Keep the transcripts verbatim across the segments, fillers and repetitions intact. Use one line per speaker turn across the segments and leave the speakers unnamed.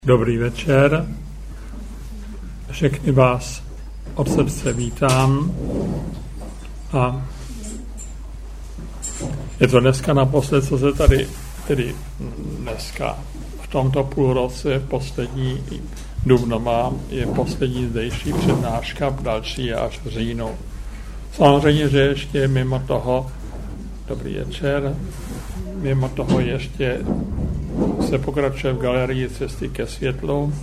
Dobrý večer, všechny vás od srdce vítám a je to dneska naposled, co se tady, tedy dneska v tomto půlroce poslední dubno mám, je poslední zdejší přednáška, další je až v říjnu. Samozřejmě, že ještě mimo toho, dobrý večer, mimo toho ještě se pokračuje v galerii Cesty ke světlu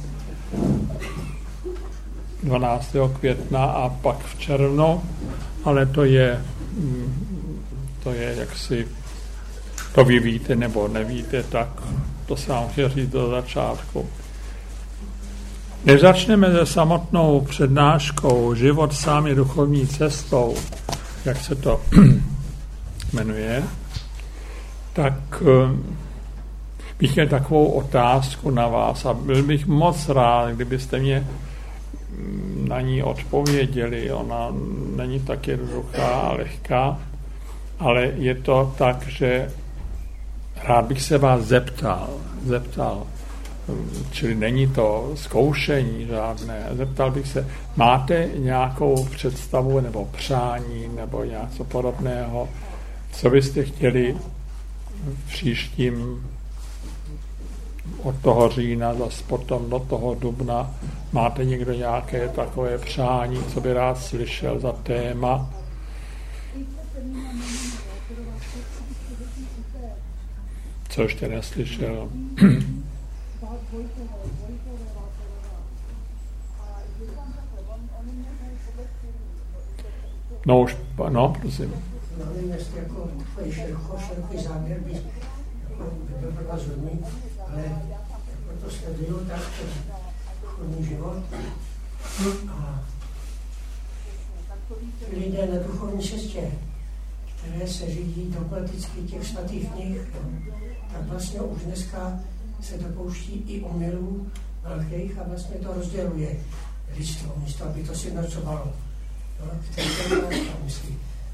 dvanáctého května a pak v červnu, ale to je, to je jaksi, to vy víte nebo nevíte, tak to se vám chtěl říct do začátku. Než začneme se samotnou přednáškou Život sám je duchovní cestou, jak se to jmenuje, tak bych měl takovou otázku na vás a byl bych moc rád, kdybyste mě na ní odpověděli. Ona není tak jednoduchá a lehká, ale je to tak, že rád bych se vás zeptal, zeptal, čili není to zkoušení žádné, zeptal bych se, máte nějakou představu nebo přání nebo něco podobného, co byste chtěli v příštím od toho října, zase potom do toho dubna, máte někdo nějaké takové přání, co by rád slyšel za téma? Co ještě neslyšel? No už, no, prosím.
Nevím, jestli jako takový široký záběr by byl pro vás hodný, ale jako to sleduju, tak duchovní život a lidé na duchovní cestě, které se řídí dogmaticky těch svatých knih, tak vlastně už dneska se dopouští i omylů velkých a vlastně to rozděluje lidstvo, místo aby to sjednocovalo. Který to je náš myslí.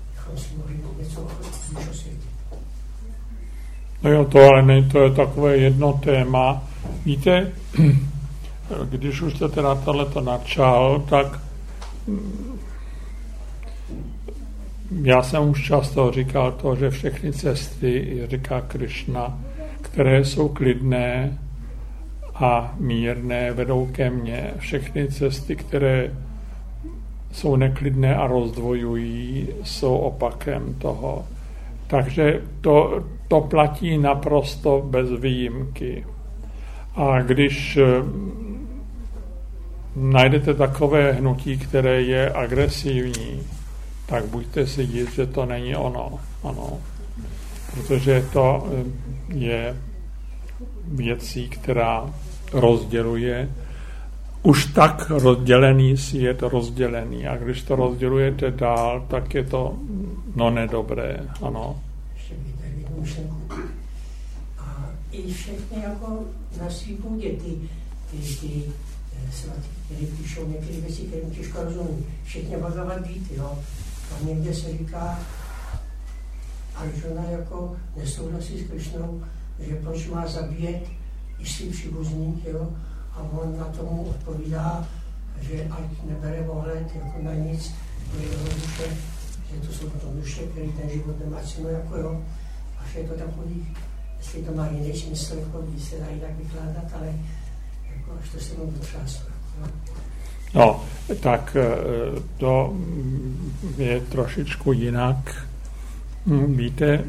No jo, to ale ne, to je takové jedno téma. Víte, když už jste teda tohleto načal, tak já jsem už často říkal to, že všechny cesty, říká Krišna, které jsou klidné a mírné, vedou ke mně. Všechny cesty, které jsou neklidné a rozdvojují, jsou opakem toho. Takže to, to platí naprosto bez výjimky. A když najdete takové hnutí, které je agresivní, tak buďte si jist, že to není ono. Ano. Protože to je věcí, která rozděluje. Už tak rozdělený svět rozdělený. A když to rozdělujete dál, tak je to no nedobré. Ano.
Ještě bych tady jednu myšlenku. A i všechny jako na svý půdě ty, ty, ty svatí, které píšou některé věci, kterým těžko rozumí. Všechny Bhagavad Gita, jo. A někde se říká, Arjuna jako nesouhlasí s Krišnou, že proč má zabíjet i svý příbuzník, jo. A on na tomu odpovídá, že ať nebere ohled jako na nic, že duše, že to jsou potom duše, který ten život nemá cenu, jako jo. A že je to takový, jestli to má jiný smysl, jako když se dá jinak vykládat, ale jako až to se mnou dotřáslo. No.
no, tak to je trošičku jinak. Víte,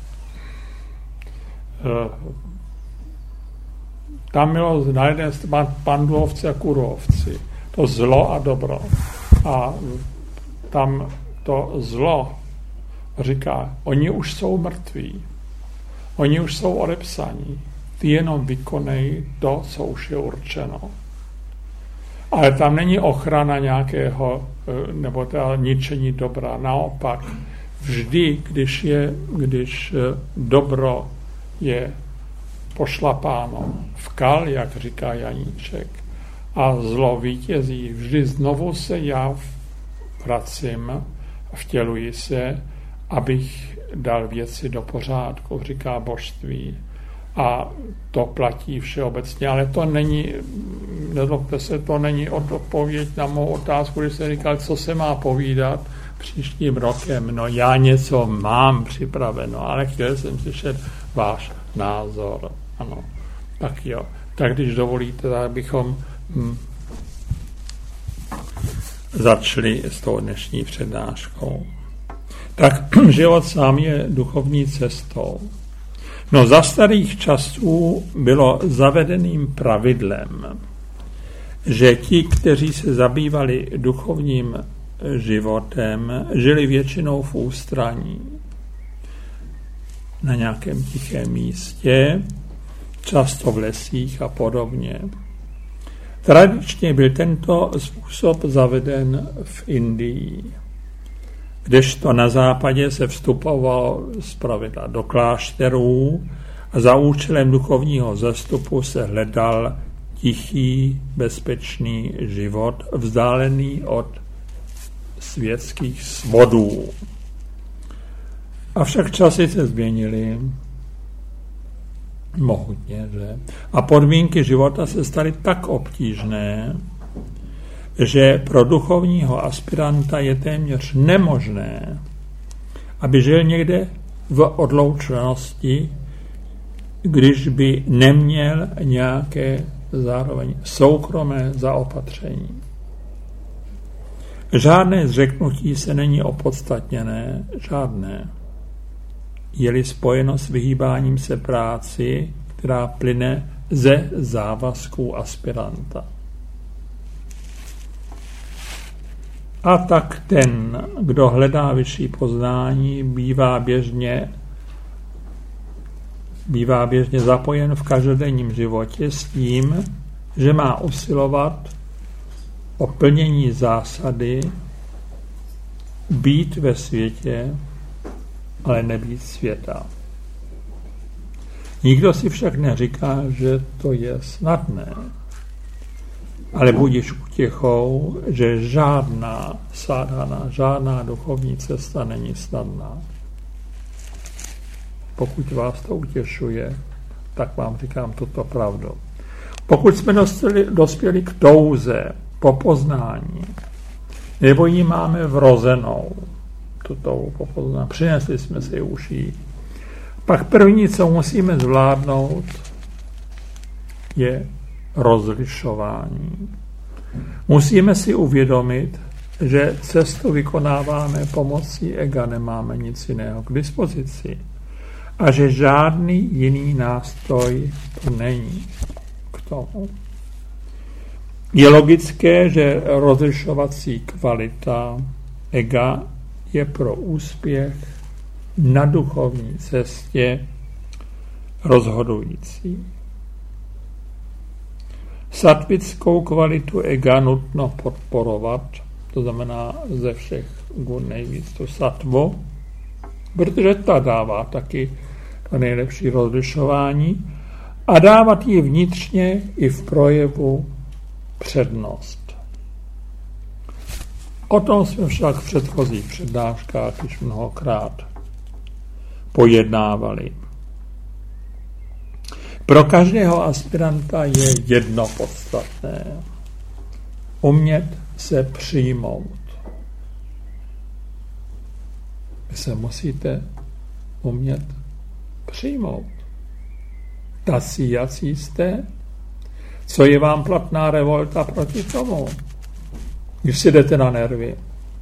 tam bylo na jeden pandlovci a kurovci. To zlo a dobro. A tam to zlo říká, oni už jsou mrtví. Oni už jsou odepsaní. Ty jenom vykonej to, co už je určeno. Ale tam není ochrana nějakého, nebo teda ničení dobra. Naopak, vždy, když je, když dobro je pošlapáno v kal, jak říká Janíček, a zlo vítězí, vždy znovu se já vracím, vtěluji se, abych dal věci do pořádku, říká božství. a to platí všeobecně, ale to není, nezlobte se, to není odpověď na mou otázku, když jsem říkal, co se má povídat příštím rokem. No já něco mám připraveno, ale chtěl jsem slyšet váš názor. Ano, tak jo. Tak když dovolíte, tak bychom hm, začali s tou dnešní přednáškou. Tak život sám je duchovní cestou. No za starých časů bylo zavedeným pravidlem, že ti, kteří se zabývali duchovním životem, žili většinou v ústraní, na nějakém tichém místě, často v lesích a podobně. Tradičně byl tento způsob zaveden v Indii, kdežto na západě se vstupovalo zpravidla do klášterů a za účelem duchovního zastupu se hledal tichý, bezpečný život, vzdálený od světských svodů. Avšak časy se změnily mohutně, že? A podmínky života se staly tak obtížné, že pro duchovního aspiranta je téměř nemožné, aby žil někde v odloučenosti, když by neměl nějaké zároveň soukromé zaopatření. Žádné zřeknutí se není opodstatněné, žádné. Je-li spojeno s vyhýbáním se práci, která plyne ze závazků aspiranta. A tak ten, kdo hledá vyšší poznání, bývá běžně, bývá běžně zapojen v každodenním životě s tím, že má usilovat o plnění zásady být ve světě, ale nebýt světa. Nikdo si však neříká, že to je snadné. Ale budiš útěchou, že žádná sadhana, žádná duchovní cesta není snadná. Pokud vás to utěšuje, tak vám říkám tuto pravdu. Pokud jsme dospěli, dospěli k touze po poznání, nebo ji máme vrozenou, tu touhu po poznání, přinesli jsme si už ji, pak první, co musíme zvládnout, je rozlišování. Musíme si uvědomit, že cestu vykonáváme pomocí ega, nemáme nic jiného k dispozici. A že žádný jiný nástroj to není k tomu. Je logické, že rozlišovací kvalita ega je pro úspěch na duchovní cestě rozhodující. Sattvickou kvalitu ega nutno podporovat, to znamená ze všech gun nejvíc tu sattvu, protože ta dává taky to nejlepší rozlišování a dávat ji vnitřně i v projevu přednost. O tom jsme však v předchozích přednáškách již mnohokrát pojednávali. Pro každého aspiranta je jedno podstatné. Umět se přijmout. Vy se musíte umět přijmout. Tací, jací jste, co je vám platná revolta proti tomu, když si jdete na nervy.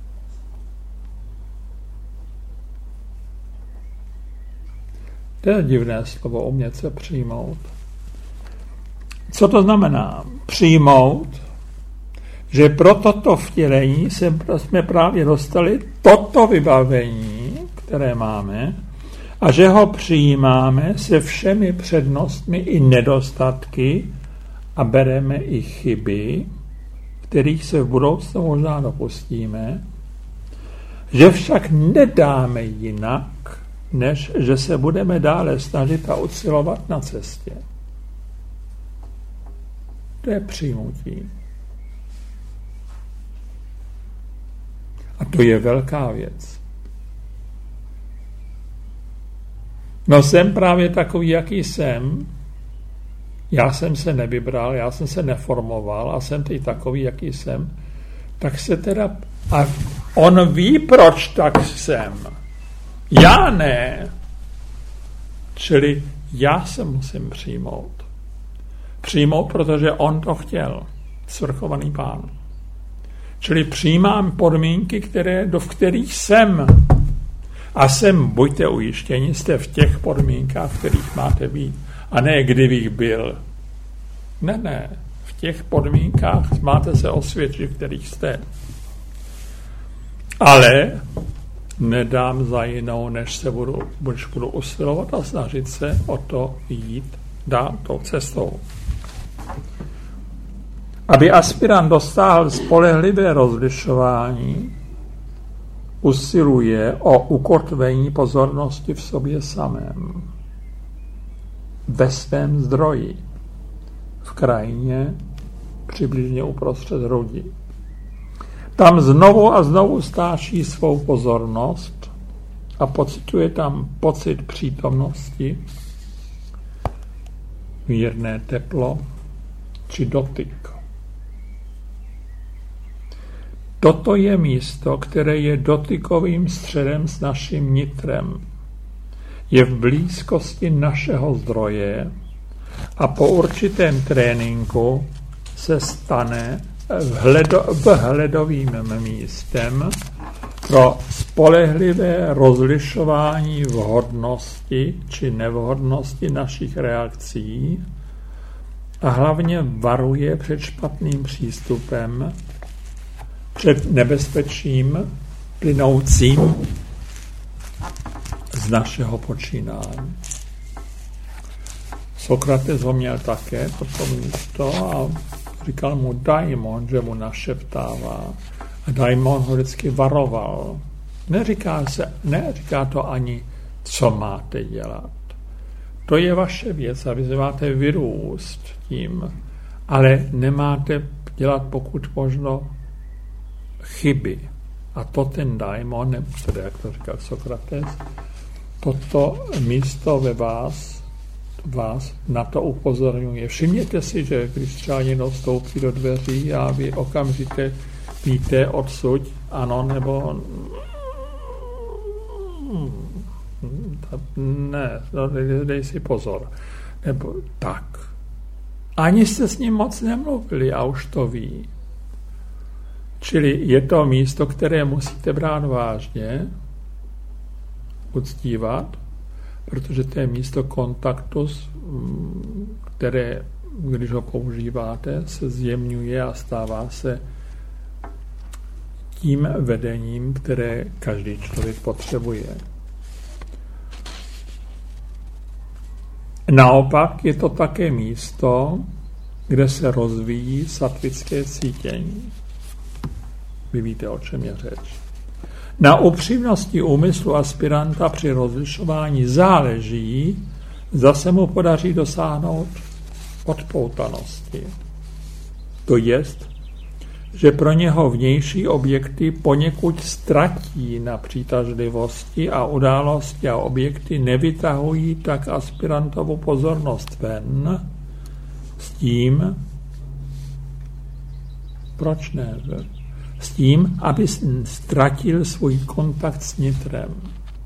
To je divné slovo, umět se přijmout. Co to znamená? Přijmout, že pro toto vtělení jsme právě dostali toto vybavení, které máme, a že ho přijímáme se všemi přednostmi i nedostatky a bereme i chyby, kterých se v budoucnu možná dopustíme, že však nedáme jinak, než že se budeme dále snažit a usilovat na cestě. To je přijmutí. A to je velká věc. No jsem právě takový, jaký jsem. Já jsem se nevybral, já jsem se neformoval a jsem teď takový, jaký jsem. Tak se teda... A on ví, proč tak jsem. Já ne. Čili já se musím přijmout. Přijmout, protože on to chtěl. Svrchovaný pán. Čili přijímám podmínky, které, do v kterých jsem. A jsem, buďte ujištěni, jste v těch podmínkách, v kterých máte být. A ne, kdybych byl. Ne, ne. V těch podmínkách máte se osvědčit, v kterých jste. Ale nedám za jinou, než se budu, než budu usilovat a snažit se o to jít dál tou cestou. Aby aspirant dosáhl spolehlivé rozlišování, usiluje o ukotvení pozornosti v sobě samém, ve svém zdroji, v krajině, přibližně uprostřed hrudi. Tam znovu a znovu stáčí svou pozornost a pocituje tam pocit přítomnosti, mírné teplo či dotyk. Toto je místo, které je dotykovým středem s naším nitrem. Je v blízkosti našeho zdroje a po určitém tréninku se stane vhledo, vhledovým místem pro spolehlivé rozlišování vhodnosti či nevhodnosti našich reakcí a hlavně varuje před špatným přístupem, před nebezpečím plynoucím z našeho počínání. Sokrates ho měl také, toto místo, a říkal mu Daimon, že mu našeptává. A Daimon ho vždycky varoval. Neříká, se, neříká to ani, co máte dělat. To je vaše věc a vy se máte vyrůst tím, ale nemáte dělat pokud možno chyby. A to ten Daimon, nebo tedy, jak to říkal Sokrates, toto místo ve vás, vás na to upozorňuje. Všimněte si, že když třeba někdo vstoupí do dveří a vy okamžitě víte odsud, ano, nebo ne, dej, dej si pozor. Nebo tak. Ani jste s ním moc nemluvili a už to ví. Čili je to místo, které musíte brát vážně, uctívat, protože to je místo kontaktu, které, když ho používáte, se zjemňuje a stává se tím vedením, které každý člověk potřebuje. Naopak je to také místo, kde se rozvíjí sattvické cítění. Vy víte, o čem je řeč. Na upřímnosti úmyslu aspiranta při rozlišování záleží, zda se mu podaří dosáhnout odpoutanosti. To jest, že pro něho vnější objekty poněkud ztratí na přitažlivosti a události a objekty nevytahují tak aspirantovu pozornost ven s tím, proč ne, s tím, aby ztratil svůj kontakt s nitrem.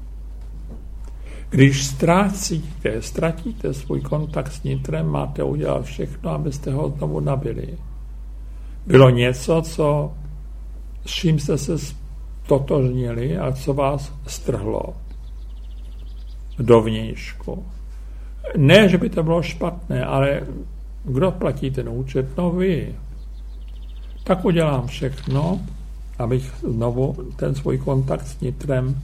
Když ztratíte, ztratíte svůj kontakt s nitrem, máte udělat všechno, abyste ho znovu nabili. Bylo něco, co, s čím jste se totožnili a co vás strhlo do vnějšku. Ne, že by to bylo špatné, ale kdo platí ten účet? No vy. Tak udělám všechno, abych znovu ten svůj kontakt s nitrem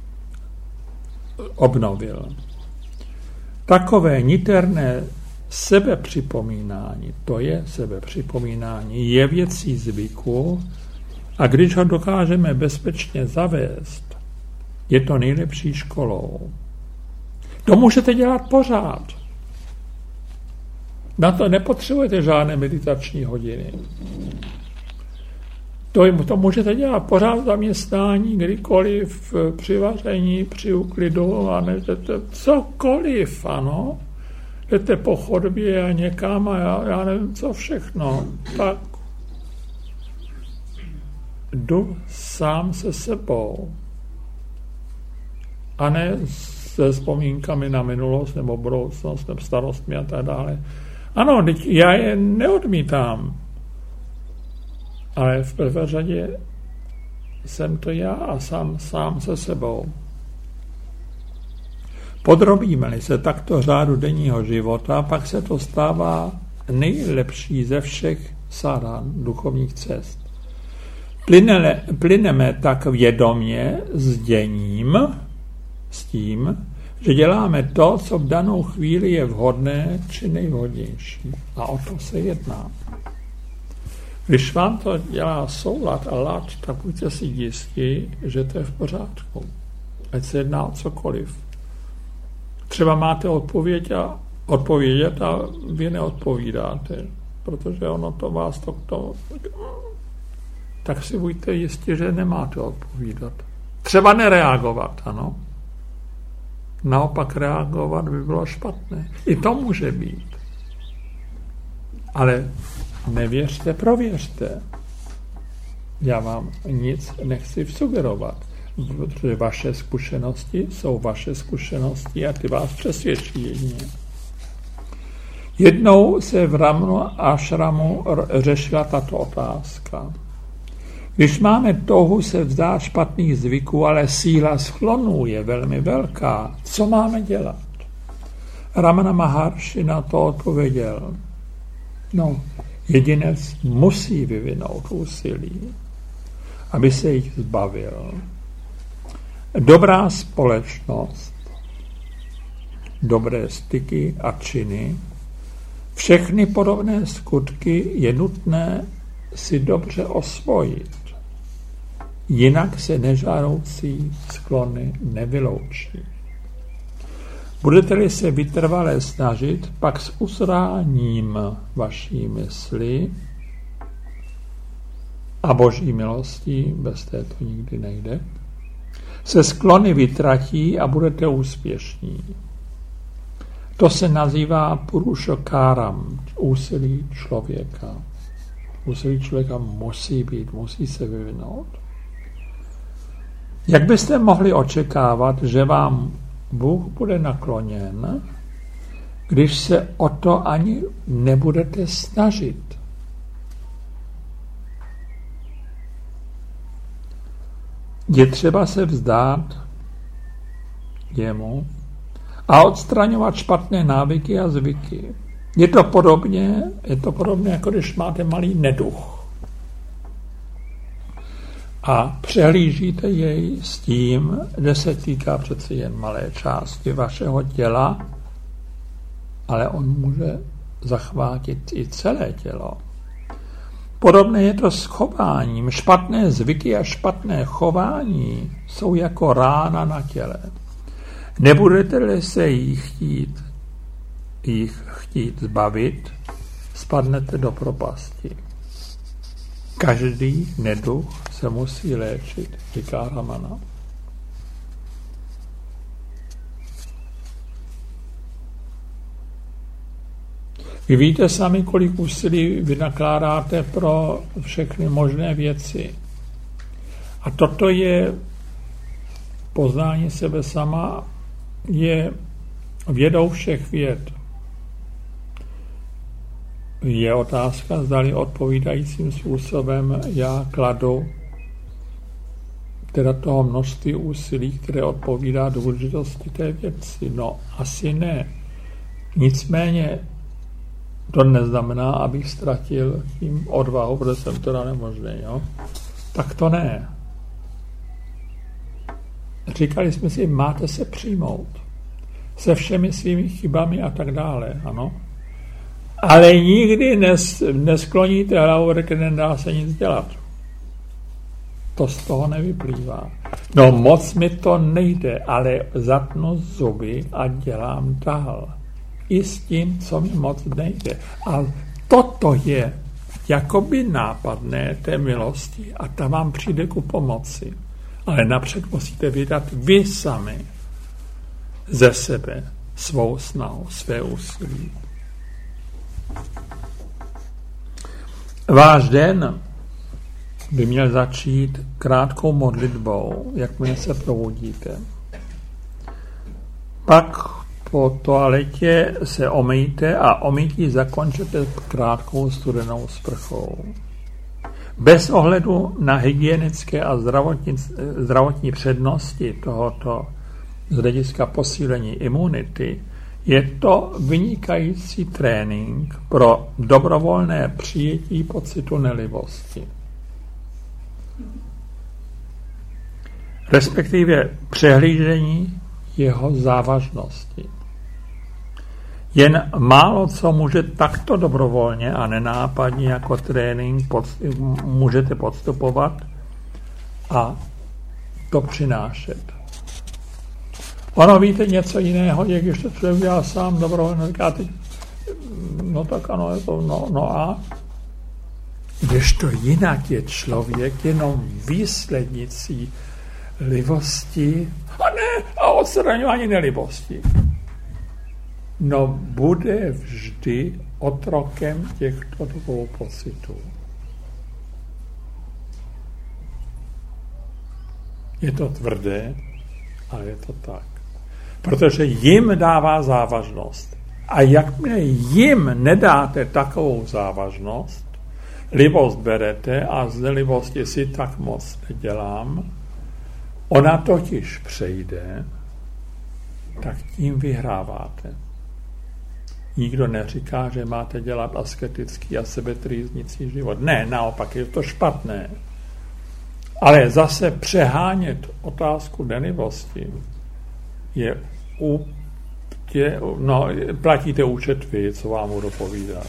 obnovil. Takové niterné sebepřipomínání, to je sebepřipomínání, je věcí zvyku a když ho dokážeme bezpečně zavést, je to nejlepší školou. To můžete dělat pořád. Na to nepotřebujete žádné meditační hodiny. To, to můžete dělat pořád zaměstnání, kdykoliv, při vaření, při úklidu, a nejdete cokoliv, ano. Jdete po chodbě a někam a já, já nevím, co všechno. Tak jdu sám se sebou. A ne se vzpomínkami na minulost nebo budoucnost nebo starostmi a tak dále. Ano, já je neodmítám. Ale v prvé řadě jsem to já a sám, sám se sebou. Podrobíme-li se takto řádu denního života, pak se to stává nejlepší ze všech sáran duchovních cest. Plynele, plyneme tak vědomě s děním, s tím, že děláme to, co v danou chvíli je vhodné či nejvhodnější. A o to se jedná. Když vám to dělá soulad a lad, tak buďte si jistí, že to je v pořádku. Ať se jedná o cokoliv. Třeba máte odpověď a odpovědět a vy neodpovídáte, protože ono to vás to, to tak si buďte jistí, že nemáte odpovídat. Třeba nereagovat, ano. Naopak reagovat by bylo špatné. I to může být. Ale nevěřte, prověřte. Já vám nic nechci sugerovat, protože vaše zkušenosti jsou vaše zkušenosti a ty vás přesvědčí jedině. Jednou se v Ramnu Ashramu řešila tato otázka. Když máme touhu se vzdát špatných zvyků, ale síla sklonů je velmi velká, co máme dělat? Ramana Maharshi na to odpověděl. No, jedinec musí vyvinout úsilí, aby se jich zbavil. Dobrá společnost, dobré styky a činy, všechny podobné skutky je nutné si dobře osvojit. Jinak se nežádoucí sklony nevyloučí. Budete-li se vytrvale snažit, pak s uzráním vaší mysli a boží milostí, bez té to nikdy nejde, se sklony vytratí a budete úspěšní. To se nazývá purušokáram, úsilí člověka. Úsilí člověka musí být, musí se vyvinout. Jak byste mohli očekávat, že vám Bůh bude nakloněn, když se o to ani nebudete snažit? Je třeba se vzdát jemu a odstraňovat špatné návyky a zvyky. Je to podobně, je to podobně, jako když máte malý neduch a přehlížíte jej s tím, že se týká přeci jen malé části vašeho těla, ale on může zachvátit i celé tělo. Podobné je to s chováním. Špatné zvyky a špatné chování jsou jako rána na těle. Nebudete-li se jich chtít, jich chtít zbavit, spadnete do propasti. Každý neduch se musí léčit, říká Ramana. Vy víte sami, kolik úsilí vynakládáte pro všechny možné věci. A toto je poznání sebe sama, je vědou všech věd. Je otázka, zdali odpovídajícím způsobem já kladu teda toho množství úsilí, které odpovídá důležitosti té věci. No, asi ne. Nicméně to neznamená, abych ztratil tím odvahu, protože jsem teda nemožný, jo? Tak to ne. Říkali jsme si, máte se přijmout. Se všemi svými chybami a tak dále, ano. Ale nikdy nes, neskloníte hlavu, protože nedá se nic dělat. To z toho nevyplývá. No moc mi to nejde, ale zatnu zuby a dělám dál. I s tím, co mi moc nejde. A toto je jakoby nápadné té milosti a ta vám přijde ku pomoci. Ale napřed musíte vydat vy sami ze sebe svou snahu, své úsilí. Váš den by měl začít krátkou modlitbou, jakmile se probudíte. Pak po toaletě se omejte a omytí zakončete krátkou studenou sprchou. Bez ohledu na hygienické a zdravotní, zdravotní přednosti tohoto z hlediska posílení imunity, je to vynikající trénink pro dobrovolné přijetí pocitu nelibosti. Respektive přehlížení jeho závažnosti. Jen málo co může takto dobrovolně a nenápadně jako trénink pod, můžete podstupovat a to přinášet. Ono, víte, něco jiného, jak když to člověk dělá sám dobrovolně, říká teď, no tak ano, je to, no, no a když to jinak je člověk jenom výslednicí libosti a ne, a odstraňování nelibosti. No bude vždy otrokem těchto dvou pocitů. Je to tvrdé, ale je to tak. Protože jim dává závažnost. A jakmile jim nedáte takovou závažnost, libost berete a z nelibosti si tak moc nedělám, ona totiž přejde, tak tím vyhráváte. Nikdo neříká, že máte dělat asketický a sebetrýznicí život. Ne, naopak je to špatné. Ale zase přehánět otázku nelibosti je u tě, no, platíte účet vy, co vám budu povídat.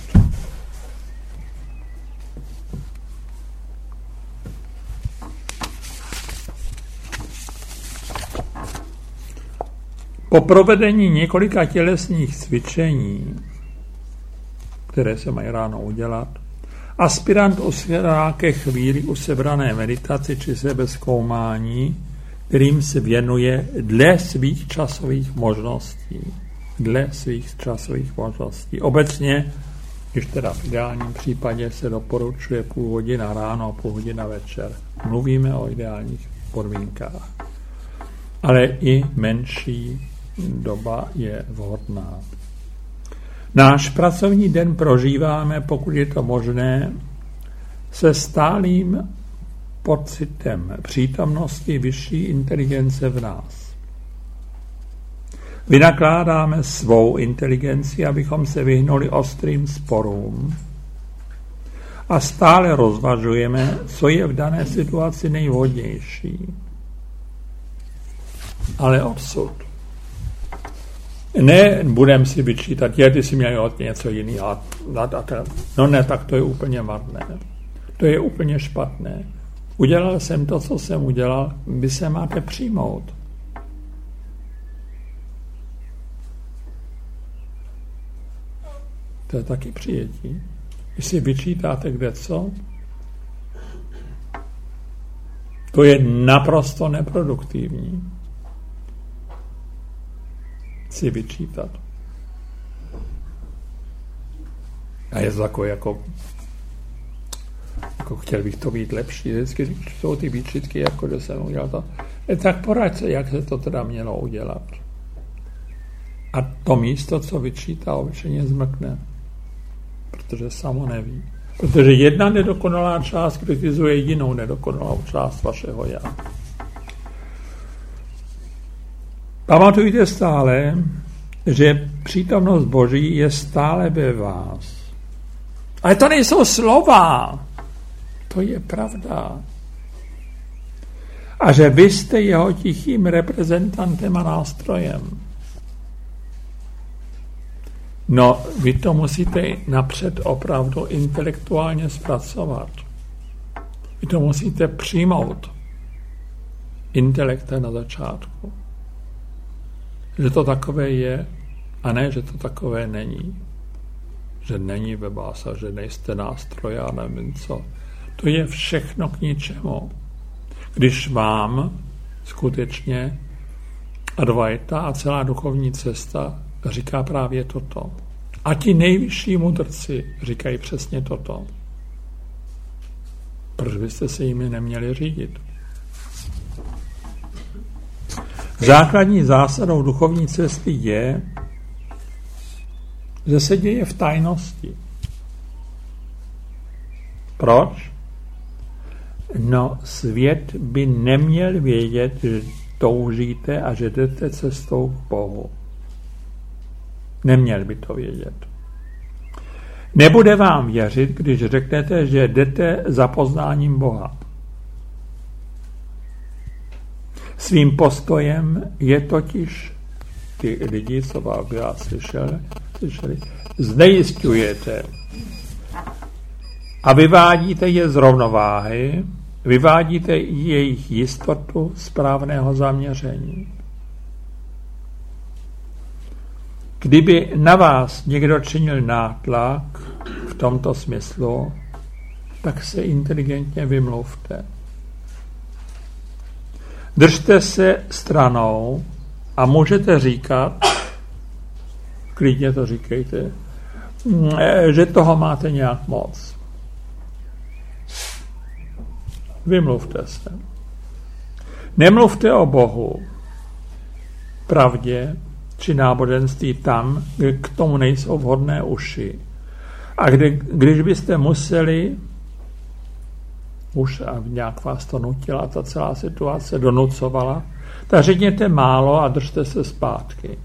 Po provedení několika tělesných cvičení, které se mají ráno udělat, aspirant usvědá ke chvíli usebrané meditaci či sebezkoumání, kterým se věnuje dle svých časových možností. Dle svých časových možností. Obecně, když teda v ideálním případě se doporučuje půl hodina ráno a půl hodina večer. Mluvíme o ideálních podmínkách. Ale i menší doba je vhodná. Náš pracovní den prožíváme, pokud je to možné, se stálým pocitem přítomnosti vyšší inteligence v nás. Vynakládáme svou inteligenci, abychom se vyhnuli ostrým sporům a stále rozvažujeme, co je v dané situaci nejvhodnější. Ale odsud. Ne, budem si vyčítat, je, ty si měl od něco jiného. A, a, a, no ne, tak to je úplně marné. To je úplně špatné. Udělal jsem to, co jsem udělal, vy se máte přijmout. To je taky přijetí. Když si vyčítáte kde co, to je naprosto neproduktivní. Si vyčítat. A je to takové jako, jako chtěl bych to být lepší. Vždycky jsou ty výčitky, jako že jsem udělal to. E tak poraď se, jak se to teda mělo udělat. A to místo, co vyčítá, obyčejně zmrkne. Protože samo neví. Protože jedna nedokonalá část kritizuje jinou nedokonalou část vašeho já. Pamatujte stále, že přítomnost Boží je stále ve vás. Ale to nejsou slova. To je pravda. A že vy jste jeho tichým reprezentantem a nástrojem. No, vy to musíte napřed opravdu intelektuálně zpracovat. Vy to musíte přijmout intelektem na začátku. Že to takové je a ne, že to takové není. že není ve vás a že nejste nástroj a nevím co. To je všechno k ničemu. Když vám skutečně Advaita a celá duchovní cesta říká právě toto. A ti nejvyšší mudrci říkají přesně toto. Proč byste se jimi neměli řídit? Základní zásadou duchovní cesty je, že se děje v tajnosti. Proč? No, svět by neměl vědět, že toužíte a že jdete cestou k Bohu. Neměl by to vědět. Nebude vám věřit, když řeknete, že jdete za poznáním Boha. Svým postojem je totiž ty lidi, co vás slyšeli, slyšeli, znejisťujete a vyvádíte je z rovnováhy, vyvádíte jejich jistotu správného zaměření. Kdyby na vás někdo činil nátlak v tomto smyslu, tak se inteligentně vymluvte. Držte se stranou a můžete říkat, klidně to říkejte, že toho máte nějak moc. Vymluvte se. Nemluvte o Bohu, pravdě či náboženství tam, kde k tomu nejsou vhodné uši. A kde, když byste museli, už a nějak vás to nutila, ta celá situace donucovala, tak řekněte málo a držte se zpátky.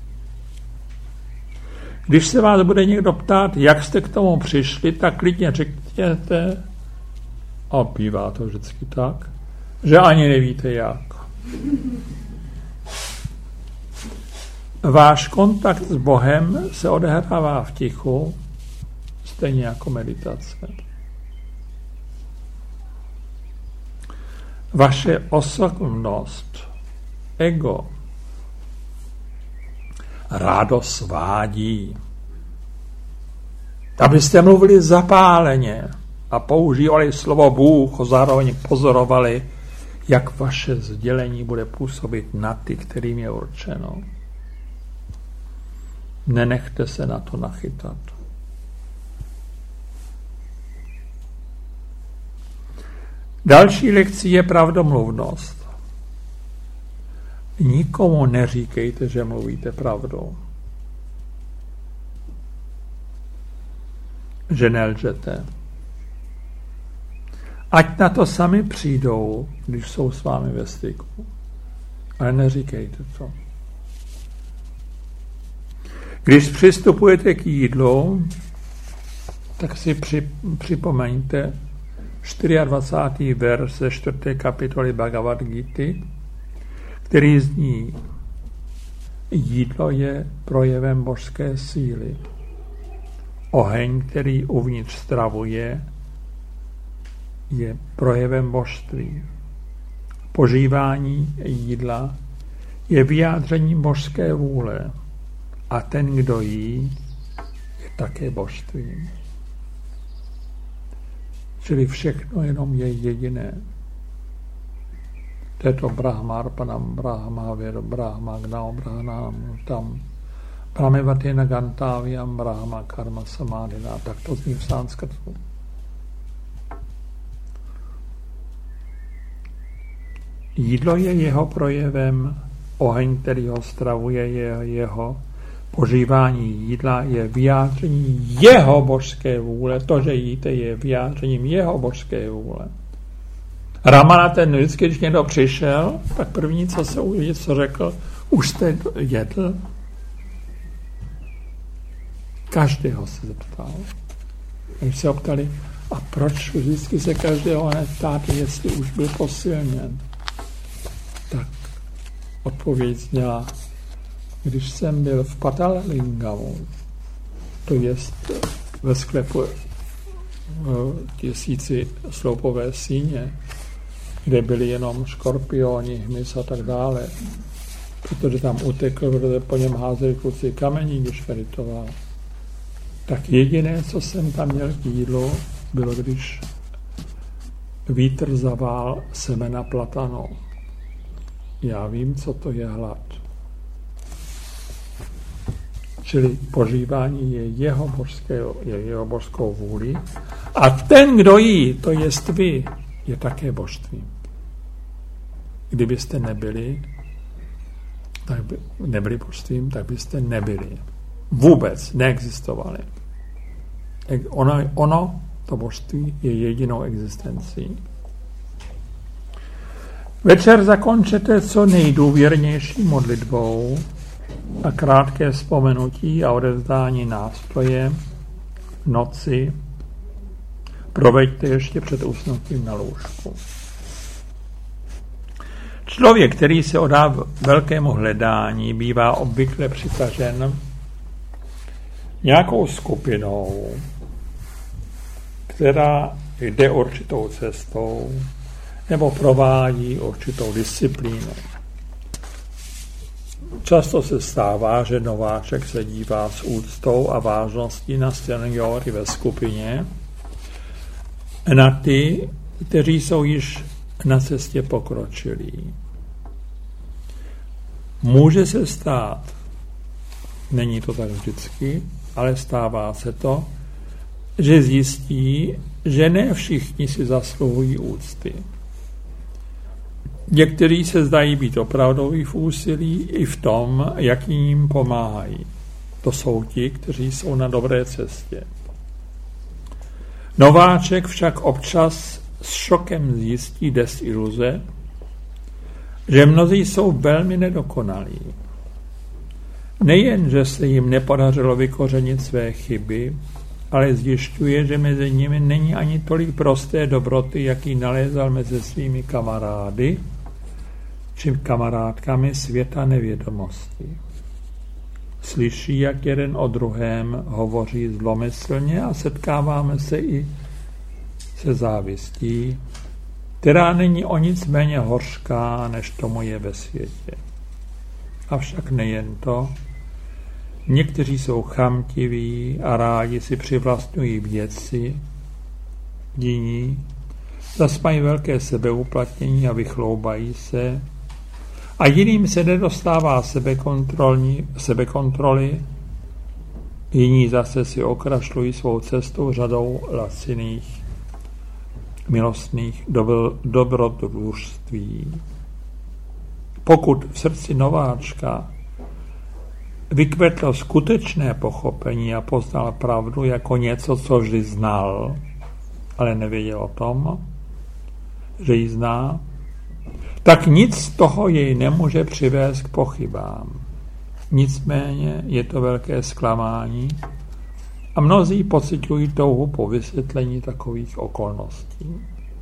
Když se vás bude někdo ptát, jak jste k tomu přišli, tak klidně řekněte, a bývá to vždycky tak, že ani nevíte jak. Váš kontakt s Bohem se odehrává v tichu, stejně jako meditace. Vaše osobnost, ego, rádo svádí. Abyste mluvili zapáleně a používali slovo Bůh a zároveň pozorovali, jak vaše sdělení bude působit na ty, kterým je určeno. Nenechte se na to nachytat. Další lekcí je pravdomluvnost. Nikomu neříkejte, že mluvíte pravdu. Že nelžete. Ať na to sami přijdou, když jsou s vámi ve styku. Ale neříkejte to. Když přistupujete k jídlu, tak si při, připomeňte dvacátý čtvrtý verš ze čtvrté kapitoly Bhagavad Gity, který zní: jídlo je projevem božské síly. Oheň, který uvnitř stravuje, je projevem božství. Požívání jídla je vyjádřením božské vůle a ten, kdo jí, je také božstvím. Čili všechno jenom je jediné. Této Brahmarpanam, Brahma, Vědo, Brahma, Gnao, Brahmanam, tam Brahmevatina Gantaviam, Brahma, Karma, Samádina, tak to zní v sanskrtu. Jídlo je jeho projevem, oheň, který ho stravuje, je jeho. Požívání jídla je vyjádření jeho božské vůle. To, že jíte, je vyjádřením jeho božské vůle. Ramana ten vždycky, když někdo přišel, tak první, co se uvidí, co řekl, už jste jedl? Každého se zeptal. Když se optali, a proč vždycky se každého hned ptáte, jestli už byl posilněn? Tak odpověď zněla, když jsem byl v Patalingamu, to jest ve sklepu tisíci sloupové síně, kde byli jenom škorpioni, hmyz a tak dále, protože tam utekl, protože po něm házeli kluci kamení, když meditoval. tak jediné, co jsem tam měl k jídlu, bylo, když vítr zavál semena platanu. Já vím, co to je hlad. Čili požívání je jeho, božského, je jeho božskou vůli. A ten, kdo jí, to jest vy, je také božstvím. Kdybyste nebyli, tak by, nebyli božstvím, tak byste nebyli. Vůbec neexistovali. Ono, ono, to božství, je jedinou existencí. Večer zakončete co nejdůvěrnější modlitbou a krátké vzpomenutí a odevzdání nástroje noci proveďte ještě před usnutím na lůžku. Člověk, který se oddá velkému hledání, bývá obvykle přitažen nějakou skupinou, která jde určitou cestou nebo provádí určitou disciplínu. Často se stává, že nováček se dívá s úctou a vážností na seniory ve skupině, na ty, kteří jsou již na cestě pokročilí. Může se stát, není to tak vždycky, ale stává se to, že zjistí, že ne všichni si zasluhují úcty. Někteří se zdají být opravdoví v úsilí i v tom, jak jim pomáhají. To jsou ti, kteří jsou na dobré cestě. Nováček však občas s šokem zjistí desiluze, že mnozí jsou velmi nedokonalí. Nejen, že se jim nepodařilo vykořenit své chyby, ale zjišťuje, že mezi nimi není ani tolik prosté dobroty, jaký nalézal mezi svými kamarády či kamarádkami světa nevědomosti. Slyší, jak jeden o druhém hovoří zlomyslně a setkáváme se i se závistí, která není o nic méně hořká, než tomu je ve světě. Avšak nejen to, někteří jsou chamtiví a rádi si přivlastňují věci, jiní zas mají velké sebeuplatnění a vychloubají se, a jiným se nedostává sebekontroly, jiní zase si okrašlují svou cestou řadou laciných, milostných dobrodružství. Pokud v srdci nováčka vykvetlo skutečné pochopení a poznal pravdu jako něco, co vždy znal, ale nevěděl o tom, že ji zná, tak nic z toho jej nemůže přivést k pochybám. Nicméně je to velké zklamání a mnozí pociťují touhu po vysvětlení takových okolností.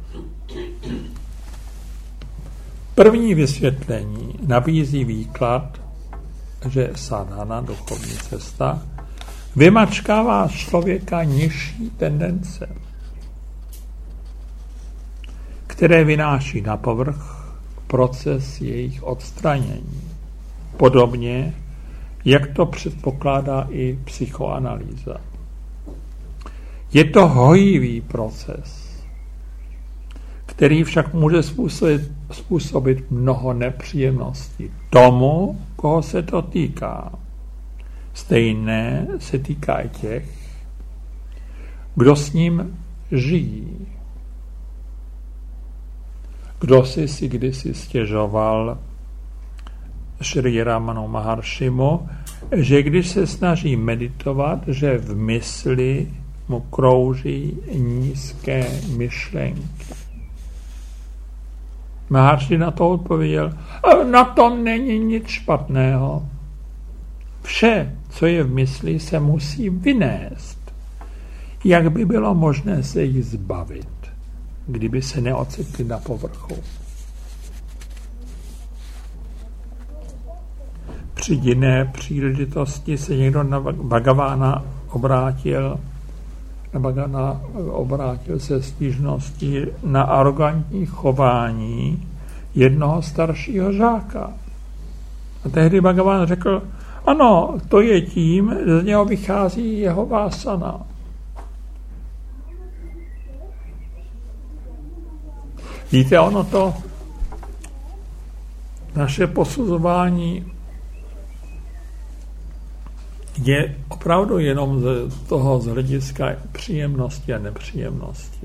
První vysvětlení nabízí výklad, že sadhana, duchovní cesta, vymačkává člověka nižší tendence, které vynáší na povrch proces jejich odstranění. Podobně, jak to předpokládá i psychoanalýza. Je to hojivý proces, který však může způsobit, způsobit mnoho nepříjemností tomu, koho se to týká. Stejné se týká i těch, kdo s ním žijí. Kdo si si kdysi stěžoval Šrí Ramanu Maharshimu, že když se snaží meditovat, že v mysli mu krouží nízké myšlenky. Maharshi na to odpověděl, na tom není nic špatného. Vše, co je v mysli, se musí vynést. Jak by bylo možné se jí zbavit, kdyby se neocitli na povrchu? Při jiné příležitosti se někdo na Bhagavána obrátil, na Bhagavána obrátil se stížností na arrogantní chování jednoho staršího žáka. A tehdy Bhagaván řekl, Ano, to je tím, že z něho vychází jeho vásana. Víte, ono to naše posuzování je opravdu jenom z toho z hlediska příjemnosti a nepříjemnosti.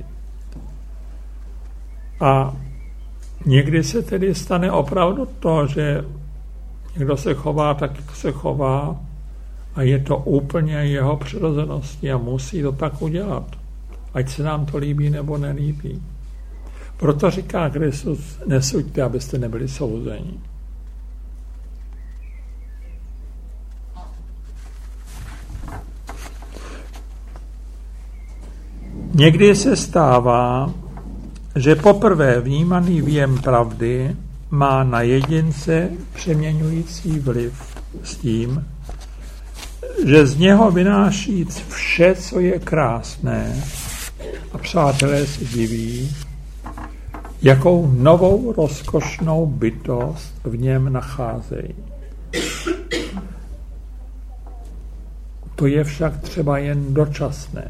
A někdy se tedy stane opravdu to, že někdo se chová tak, jak se chová a je to úplně jeho přirozeností a musí to tak udělat. Ať se nám to líbí nebo nelíbí. Proto říká Kristus, nesuďte, abyste nebyli souzeni. Někdy se stává, že poprvé vnímaný věm pravdy má na jedince přeměňující vliv s tím, že z něho vynáší vše, co je krásné, a přátelé si diví, jakou novou rozkošnou bytost v něm nacházejí. To je však třeba jen dočasné.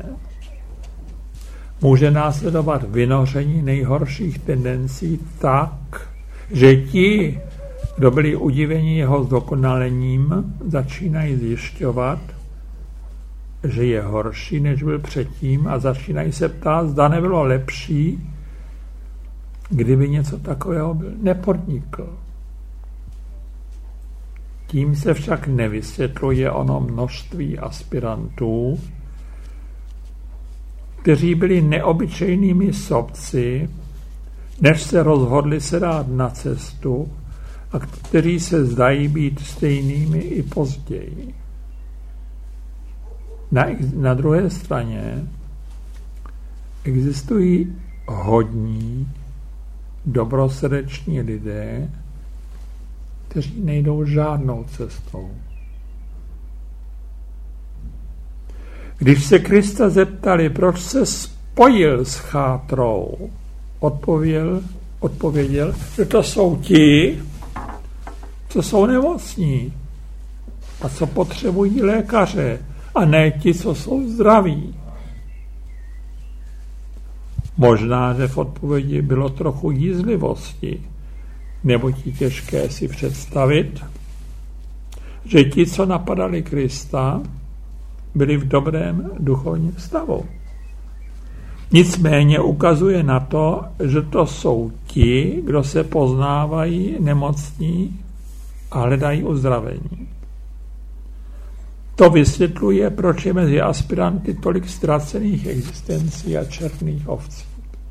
Může následovat vynoření nejhorších tendencí tak, že ti, kdo byli udiveni jeho zdokonalením, začínají zjišťovat, že je horší, než byl předtím, a začínají se ptát, zda nebylo lepší, kdyby něco takového byl nepodnikl. Tím se však nevysvětluje ono množství aspirantů, kteří byli neobyčejnými sobci, než se rozhodli se dát na cestu, a kteří se zdají být stejnými i později. Na, na druhé straně existují hodní, dobrosrdeční lidé, kteří nejdou žádnou cestou. Když se Krista zeptali, proč se spojil s chátrou, odpověděl, odpověděl, že to jsou ti, co jsou nemocní a co potřebují lékaře, a ne ti, co jsou zdraví. Možná, že v odpovědi bylo trochu jízlivosti, nebo ti těžké si představit, že ti, co napadali Krista, byli v dobrém duchovním stavu. Nicméně ukazuje na to, že to jsou ti, kdo se poznávají nemocní a hledají uzdravení. To vysvětluje, proč je mezi aspiranty tolik ztracených existencí a černých ovcí.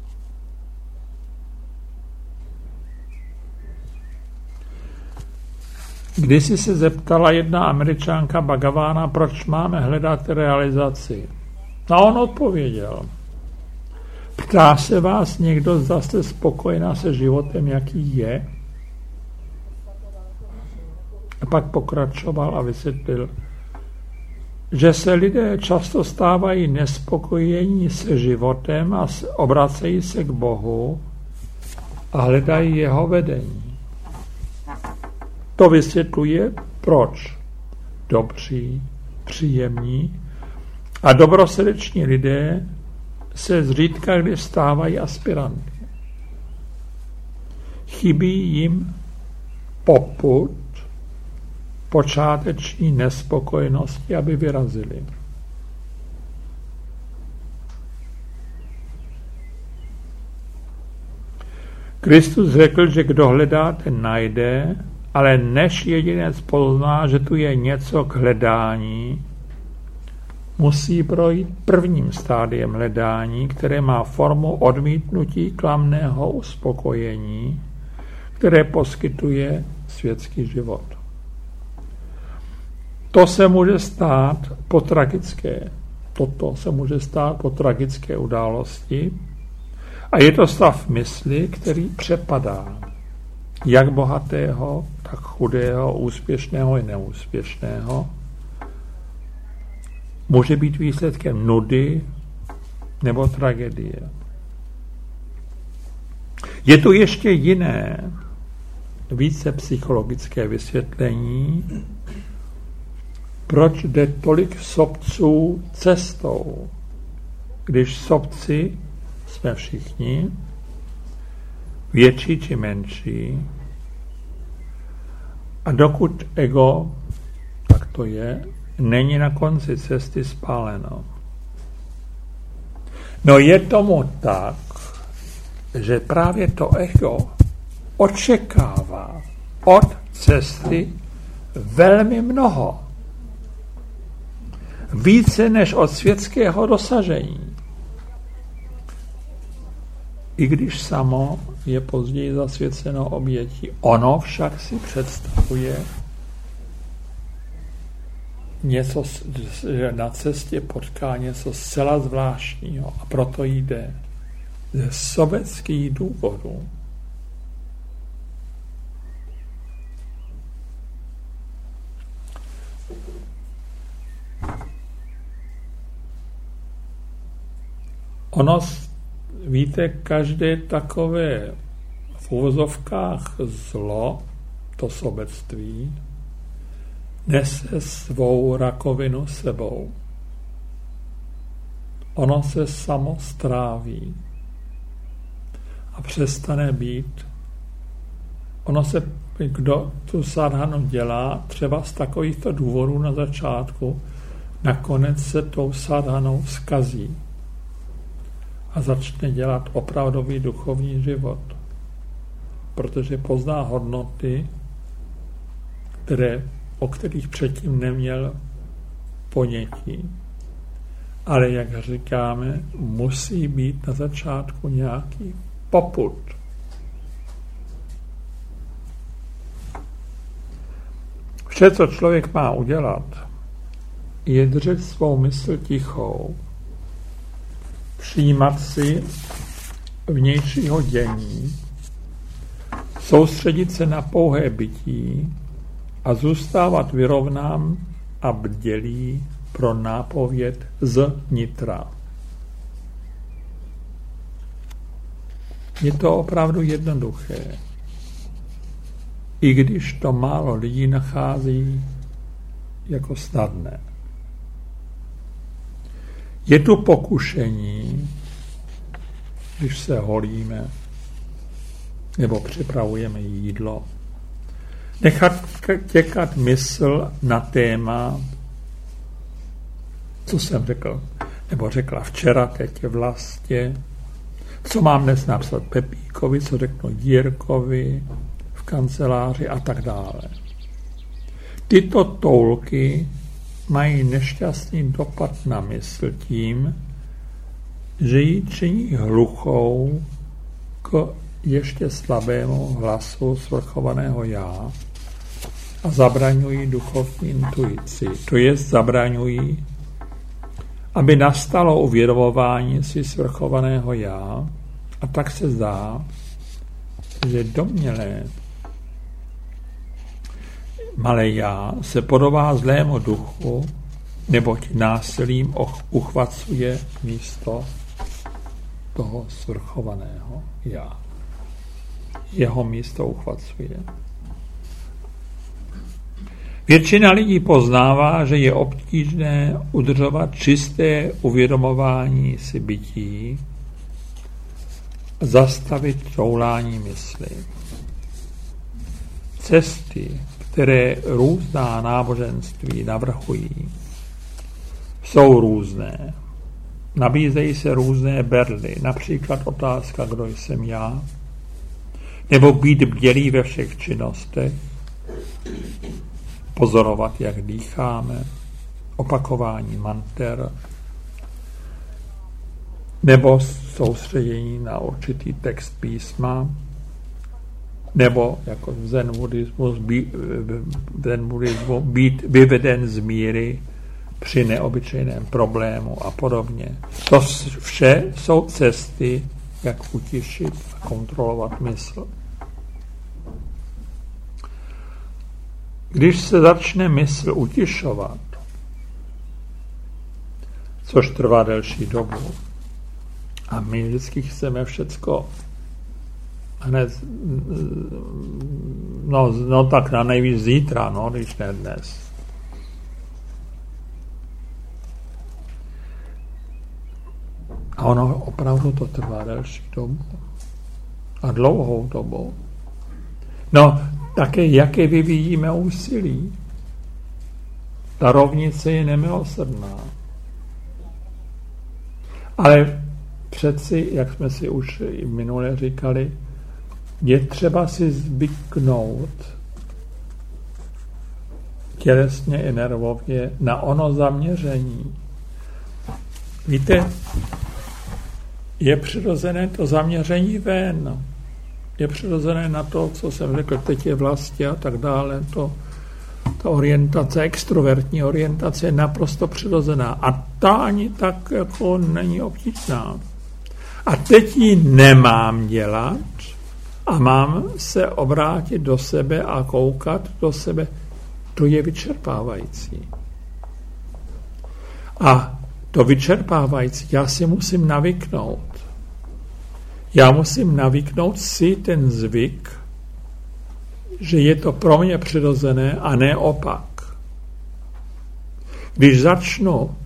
Kdysi se zeptala jedna Američanka Bhagavána, proč máme hledat realizaci. A on odpověděl. Ptá se vás někdo, zda jste spokojená se životem, jaký je? A pak pokračoval a vysvětlil, že se lidé často stávají nespokojení se životem a obracejí se k Bohu a hledají jeho vedení. To vysvětluje, proč dobří, příjemní a dobrosrdeční lidé se zřídka kdy stávají aspiranty. Chybí jim popud počáteční nespokojenosti, aby vyrazili. Kristus řekl, že kdo hledá, ten najde, ale než jedinec pozná, že tu je něco k hledání, musí projít prvním stádiem hledání, které má formu odmítnutí klamného uspokojení, které poskytuje světský život. To se může stát po tragické, toto se může stát po tragické události a je to stav mysli, který přepadá jak bohatého, tak chudého, úspěšného i neúspěšného. Může být výsledkem nudy nebo tragédie. Je tu ještě jiné, více psychologické vysvětlení, proč jde tolik sobců cestou, když sobci jsme všichni, větší či menší, a dokud ego, tak to je, není na konci cesty spáleno. No je tomu tak, že právě to ego očekává od cesty velmi mnoho. Více než od světského dosažení. I když samo je později zasvěceno obětí. Ono však si představuje něco, že na cestě potká něco zcela zvláštního a proto jde ze sobeckých důvodů. Ono, víte, každé takové v uvozovkách zlo, to sobectví, nese svou rakovinu sebou. Ono se samo stráví a přestane být. Ono se, kdo tu sadhanu dělá, třeba z takovýchto důvodů na začátku, nakonec se tou sadhanou zkazí a začne dělat opravdový duchovní život, protože pozná hodnoty, které, o kterých předtím neměl ponětí. Ale jak říkáme, musí být na začátku nějaký popud. Vše, co člověk má udělat, je držet svou mysl tichou, přijímat si vnějšího dění, soustředit se na pouhé bytí a zůstávat vyrovnán a bdělý pro nápověd z nitra. Je to opravdu jednoduché, i když to málo lidí nachází jako snadné. Je tu pokušení, když se holíme nebo připravujeme jídlo, nechat těkat mysl na téma, co jsem řekl, nebo řekla včera, teď vlastně, co mám dnes napsat Pepíkovi, co řeknu Jirkovi v kanceláři a tak dále. Tyto toulky mají nešťastný dopad na mysl tím, že ji činí hluchou k ještě slabému hlasu svrchovaného já a zabraňují duchovní intuici. To je zabraňují, aby nastalo uvědomování si svrchovaného já, a tak se zdá, že domnělé malé já se podobá zlému duchu, neboť násilím uchvacuje místo toho svrchovaného já. Jeho místo uchvacuje. Většina lidí poznává, že je obtížné udržovat čisté uvědomování si bytí, zastavit toulání mysli. Cesty, které různá náboženství navrhují, jsou různé. Nabízejí se různé berly, například otázka, kdo jsem já, nebo být bdělý ve všech činnostech, pozorovat, jak dýcháme, opakování manter, nebo soustředění na určitý text písma, nebo jako v zen buddhismu, být, zen buddhismu být vyveden z míry při neobyčejném problému a podobně. To vše jsou cesty, jak utišit a kontrolovat mysl. Když se začne mysl utišovat, což trvá delší dobu, a my vždycky chceme všecko hned, no, no tak na nejvíc zítra, no, když ne dnes. A ono opravdu to trvá delší dobu. A dlouhou dobu. No, také jaké vyvíjíme úsilí. Ta rovnice je nemilosrdná. Ale přeci, jak jsme si už i minule říkali, je třeba si zvyknout tělesně i nervově na ono zaměření. Víte, je přirozené to zaměření ven. Je přirozené na to, co jsem řekl, teď je vlastně a tak dále. To, ta orientace, extrovertní orientace je naprosto přirozená. A ta ani tak jako není obtížná. A teď ji nemám dělat a mám se obrátit do sebe a koukat do sebe. To je vyčerpávající. A to vyčerpávající, já si musím navyknout. Já musím navyknout si ten zvyk, že je to pro mě přirozené a ne opak. Když začnu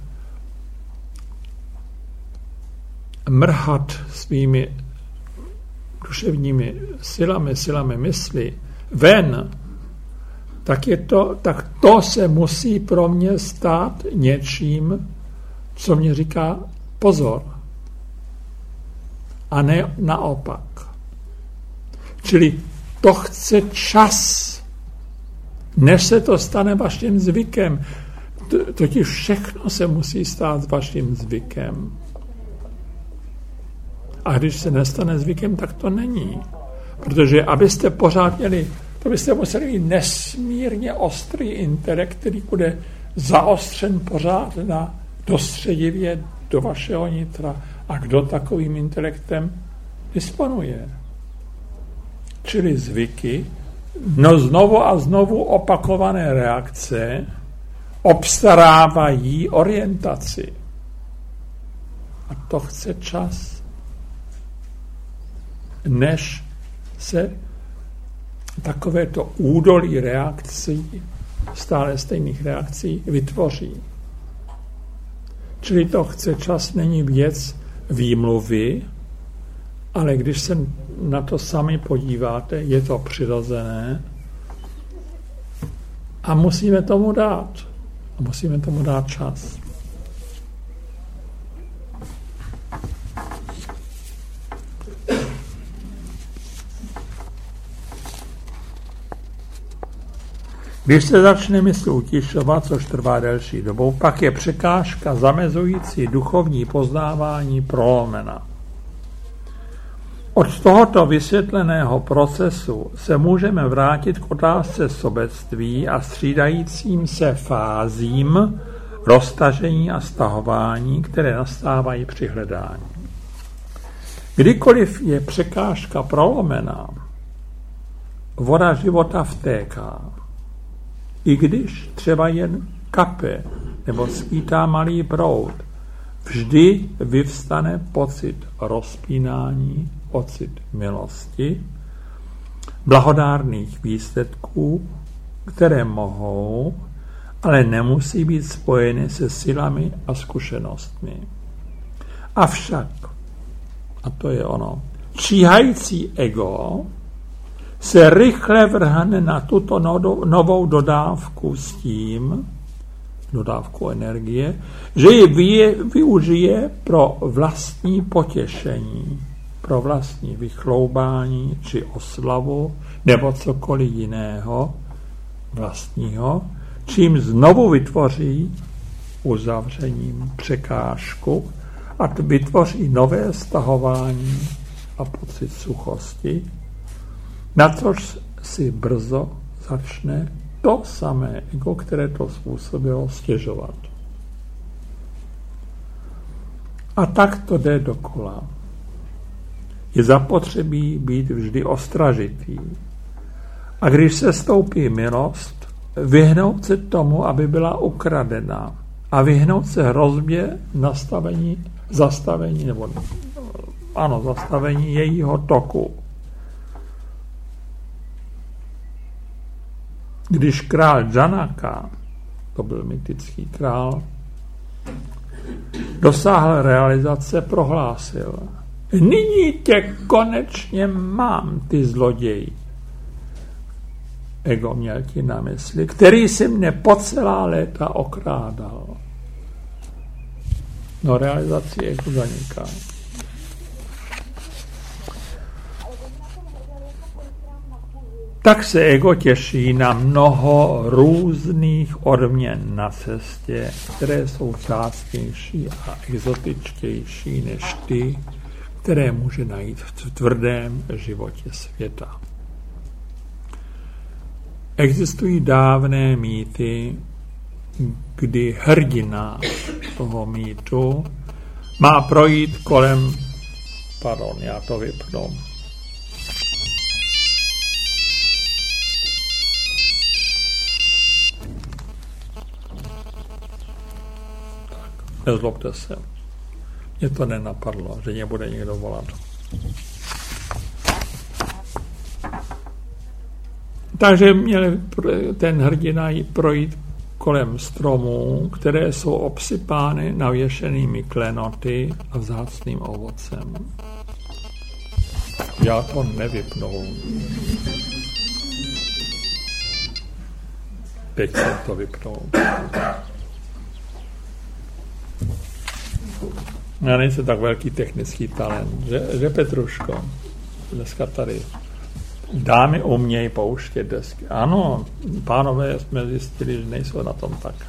mrhat svými duševními silami, silami mysli ven, tak, je to, tak to se musí pro mě stát něčím, co mě říká pozor. A ne naopak. Čili to chce čas, než se to stane vaším zvykem. Totiž všechno se musí stát vaším zvykem. A když se nestane zvykem, tak to není. Protože abyste pořád měli, to byste museli mít nesmírně ostrý intelekt, který bude zaostřen pořád na dostředivě do vašeho nitra. A kdo takovým intelektem disponuje? Čili zvyky, no znovu a znovu opakované reakce obstarávají orientaci. A to chce čas, než se takovéto údolí reakcí, stále stejných reakcí, vytvoří. Čili to chce čas, není věc výmluvy, ale když se na to sami podíváte, je to přirozené a musíme tomu dát. A musíme tomu dát čas. Když se začne mysl utišovat, což trvá delší dobou, pak je překážka zamezující duchovní poznávání prolomena. Od tohoto vysvětleného procesu se můžeme vrátit k otázce sobectví a střídajícím se fázím roztažení a stahování, které nastávají při hledání. Kdykoliv je překážka prolomená, voda života vtéká. I když třeba jen kape nebo skýtá malý proud, vždy vyvstane pocit rozpínání, pocit milosti, blahodárných výsledků, které mohou, ale nemusí být spojeny se silami a zkušenostmi. Avšak, a to je ono, číhající ego se rychle vrhne na tuto novou dodávku s tím, dodávku energie, že ji využije pro vlastní potěšení, pro vlastní vychloubání či oslavu nebo cokoliv jiného vlastního, čím znovu vytvoří uzavřením překážku a vytvoří nové stahování a pocit suchosti, na což si brzo začne to samé ego, které to způsobilo, stěžovat. A tak to jde dokola. Je zapotřebí být vždy ostražitý. A když se stoupí milost, vyhnout se tomu, aby byla ukradena. A vyhnout se hrozbě nastavení, zastavení, nebo ano, zastavení jejího toku. Když král Janaka, to byl mytický král, dosáhl realizace, prohlásil: nyní tě konečně mám, ty zloděj. Ego měl ti na mysli, který si mne po celá léta okrádal. No, realizací ego zaniká. Tak se ego těší na mnoho různých odměn na cestě, které jsou vzácnější a exotičtější než ty, které může najít v tvrdém životě světa. Existují dávné mýty, kdy hrdina toho mýtu má projít kolem... Pardon, já to vypnu. Nezlobte se. Mně to nenapadlo, že mě bude někdo volat. Takže měl ten hrdina projít kolem stromů, které jsou obsypány navěšenými klenoty a vzácným ovocem. Já to nevypnu. Teď jsem to vypnul. Já nejsem tak velký technický talent, že, že Petruško, dneska tady dámy umějí pouštět desky. Ano, pánové jsme zjistili, že nejsou na tom tak.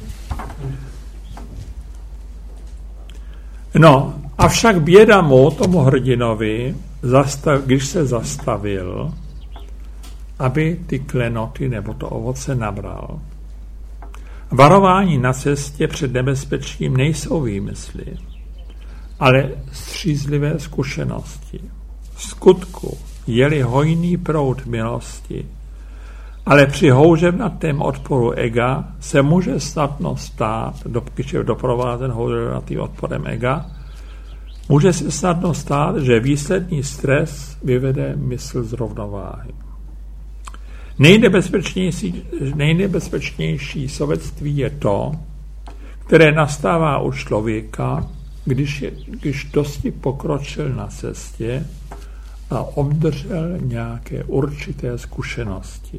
No, avšak běda mu, tomu hrdinovi, zastav, když se zastavil, aby ty klenoty nebo to ovoce nabral. Varování na cestě před nebezpečím nejsou výmysly, ale střízlivé zkušenosti. V skutku je-li hojný proud milosti, ale při houževnatém odporu ega se může snadno stát, když je doprovázen houževnatým odporem ega, může se snadno stát, že výsledný stres vyvede mysl z rovnováhy. Nejnebezpečnější, nejnebezpečnější sobectví je to, které nastává u člověka, když, je, když dosti pokročil na cestě a obdržel nějaké určité zkušenosti.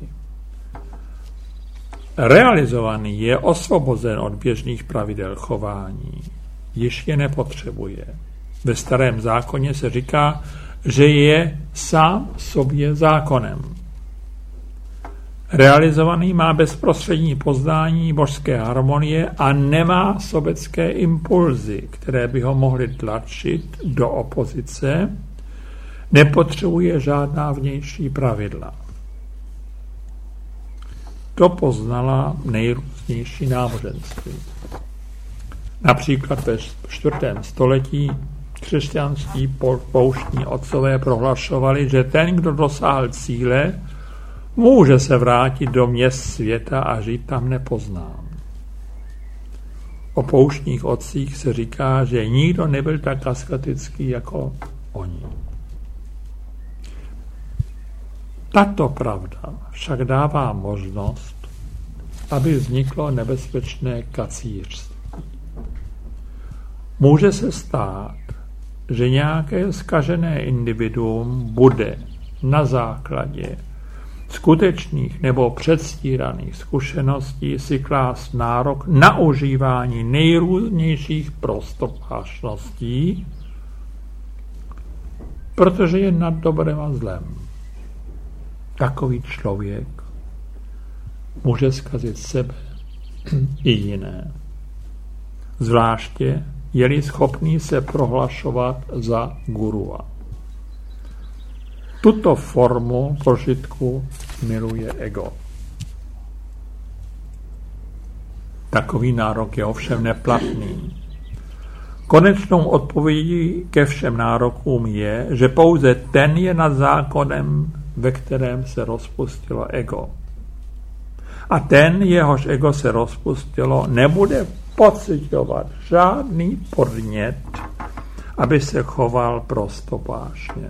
Realizovaný je osvobozen od běžných pravidel chování, již je nepotřebuje. Ve Starém zákoně se říká, že je sám sobě zákonem. Realizovaný má bezprostřední poznání božské harmonie a nemá sobecké impulzy, které by ho mohly tlačit do opozice, nepotřebuje žádná vnější pravidla. To poznala nejrůznější náboženství. Například ve čtvrtém století křesťanští pouštní otcové prohlašovali, že ten, kdo dosáhl cíle, může se vrátit do měst světa a žít tam nepoznán. O pouštních otcích se říká, že nikdo nebyl tak asketický jako oni. Tato pravda však dává možnost, aby vzniklo nebezpečné kacířství. Může se stát, že nějaké zkažené individuum bude na základě skutečných nebo předstíraných zkušeností si klást nárok na užívání nejrůznějších prostopášností, protože je nad dobrem a zlem. Takový člověk může zkazit sebe i jiné. Zvláště je-li schopný se prohlašovat za gurua. Tuto formu požitku miluje ego. Takový nárok je ovšem neplatný. Konečnou odpovědí ke všem nárokům je, že pouze ten je nad zákonem, ve kterém se rozpustilo ego. A ten, jehož ego se rozpustilo, nebude pociťovat žádný podnět, aby se choval prostopášně.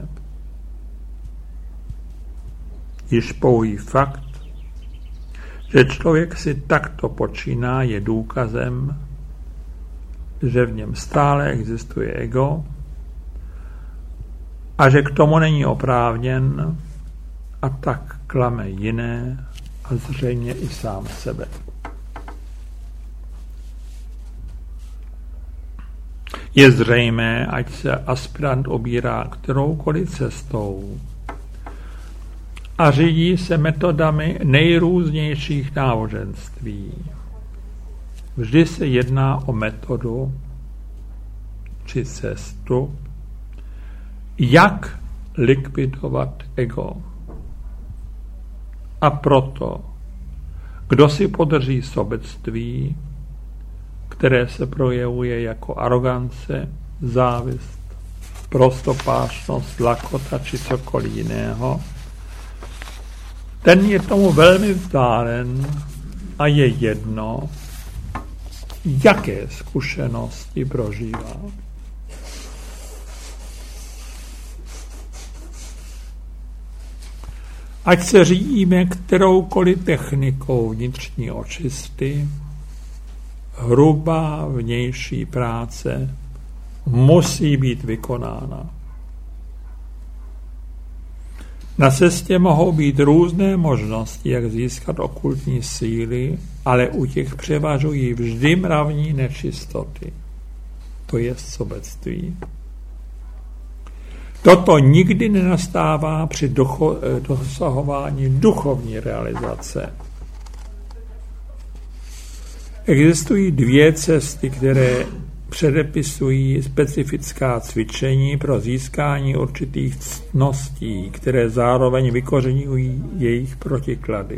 Již pouhý fakt, že člověk si takto počíná, je důkazem, že v něm stále existuje ego a že k tomu není oprávněn a tak klame jiné a zřejmě i sám sebe. Je zřejmé, ať se aspirant obírá kteroukoliv cestou a řídí se metodami nejrůznějších náboženství. Vždy se jedná o metodu či cestu, jak likvidovat ego. A proto, kdo si podrží sobectví, které se projevuje jako arogance, závist, prostopášnost, lakota či cokoliv jiného, ten je tomu velmi vzdálen a je jedno, jaké zkušenosti prožívá. Ať se řídíme kteroukoliv technikou vnitřní očisty, hrubá vnější práce musí být vykonána. Na cestě mohou být různé možnosti, jak získat okultní síly, ale u těch převažují vždy mravní nečistoty, to je sobectví. Toto nikdy nenastává při docho- dosahování duchovní realizace. Existují dvě cesty, které předepisují specifická cvičení pro získání určitých ctností, které zároveň vykořeňují jejich protiklady.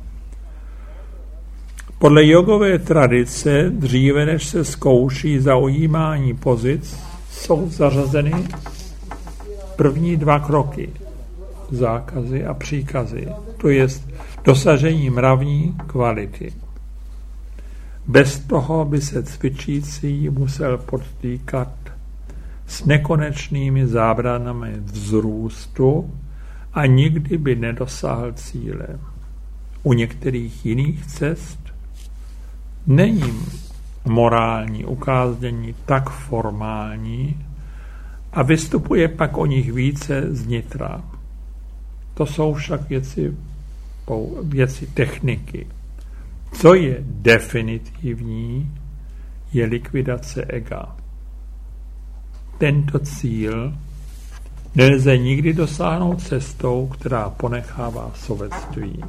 Podle jogové tradice, dříve než se zkouší zaujímání pozic, jsou zařazeny první dva kroky, zákazy a příkazy, to jest dosažení mravní kvality. Bez toho by se cvičící musel potýkat s nekonečnými zábranami vzrůstu a nikdy by nedosáhl cíle. U některých jiných cest není morální ukáznění tak formální a vystupuje pak o nich více znitra. To jsou však věci, věci techniky. Co je definitivní, je likvidace ega. Tento cíl nelze nikdy dosáhnout cestou, která ponechává sobectví.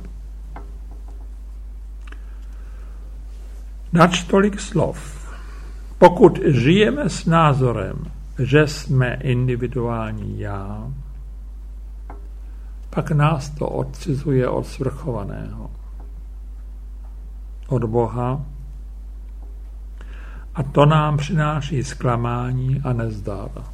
Nač tolik slov. Pokud žijeme s názorem, že jsme individuální já, pak nás to odcizuje od svrchovaného, od Boha, a to nám přináší zklamání a nezdáva.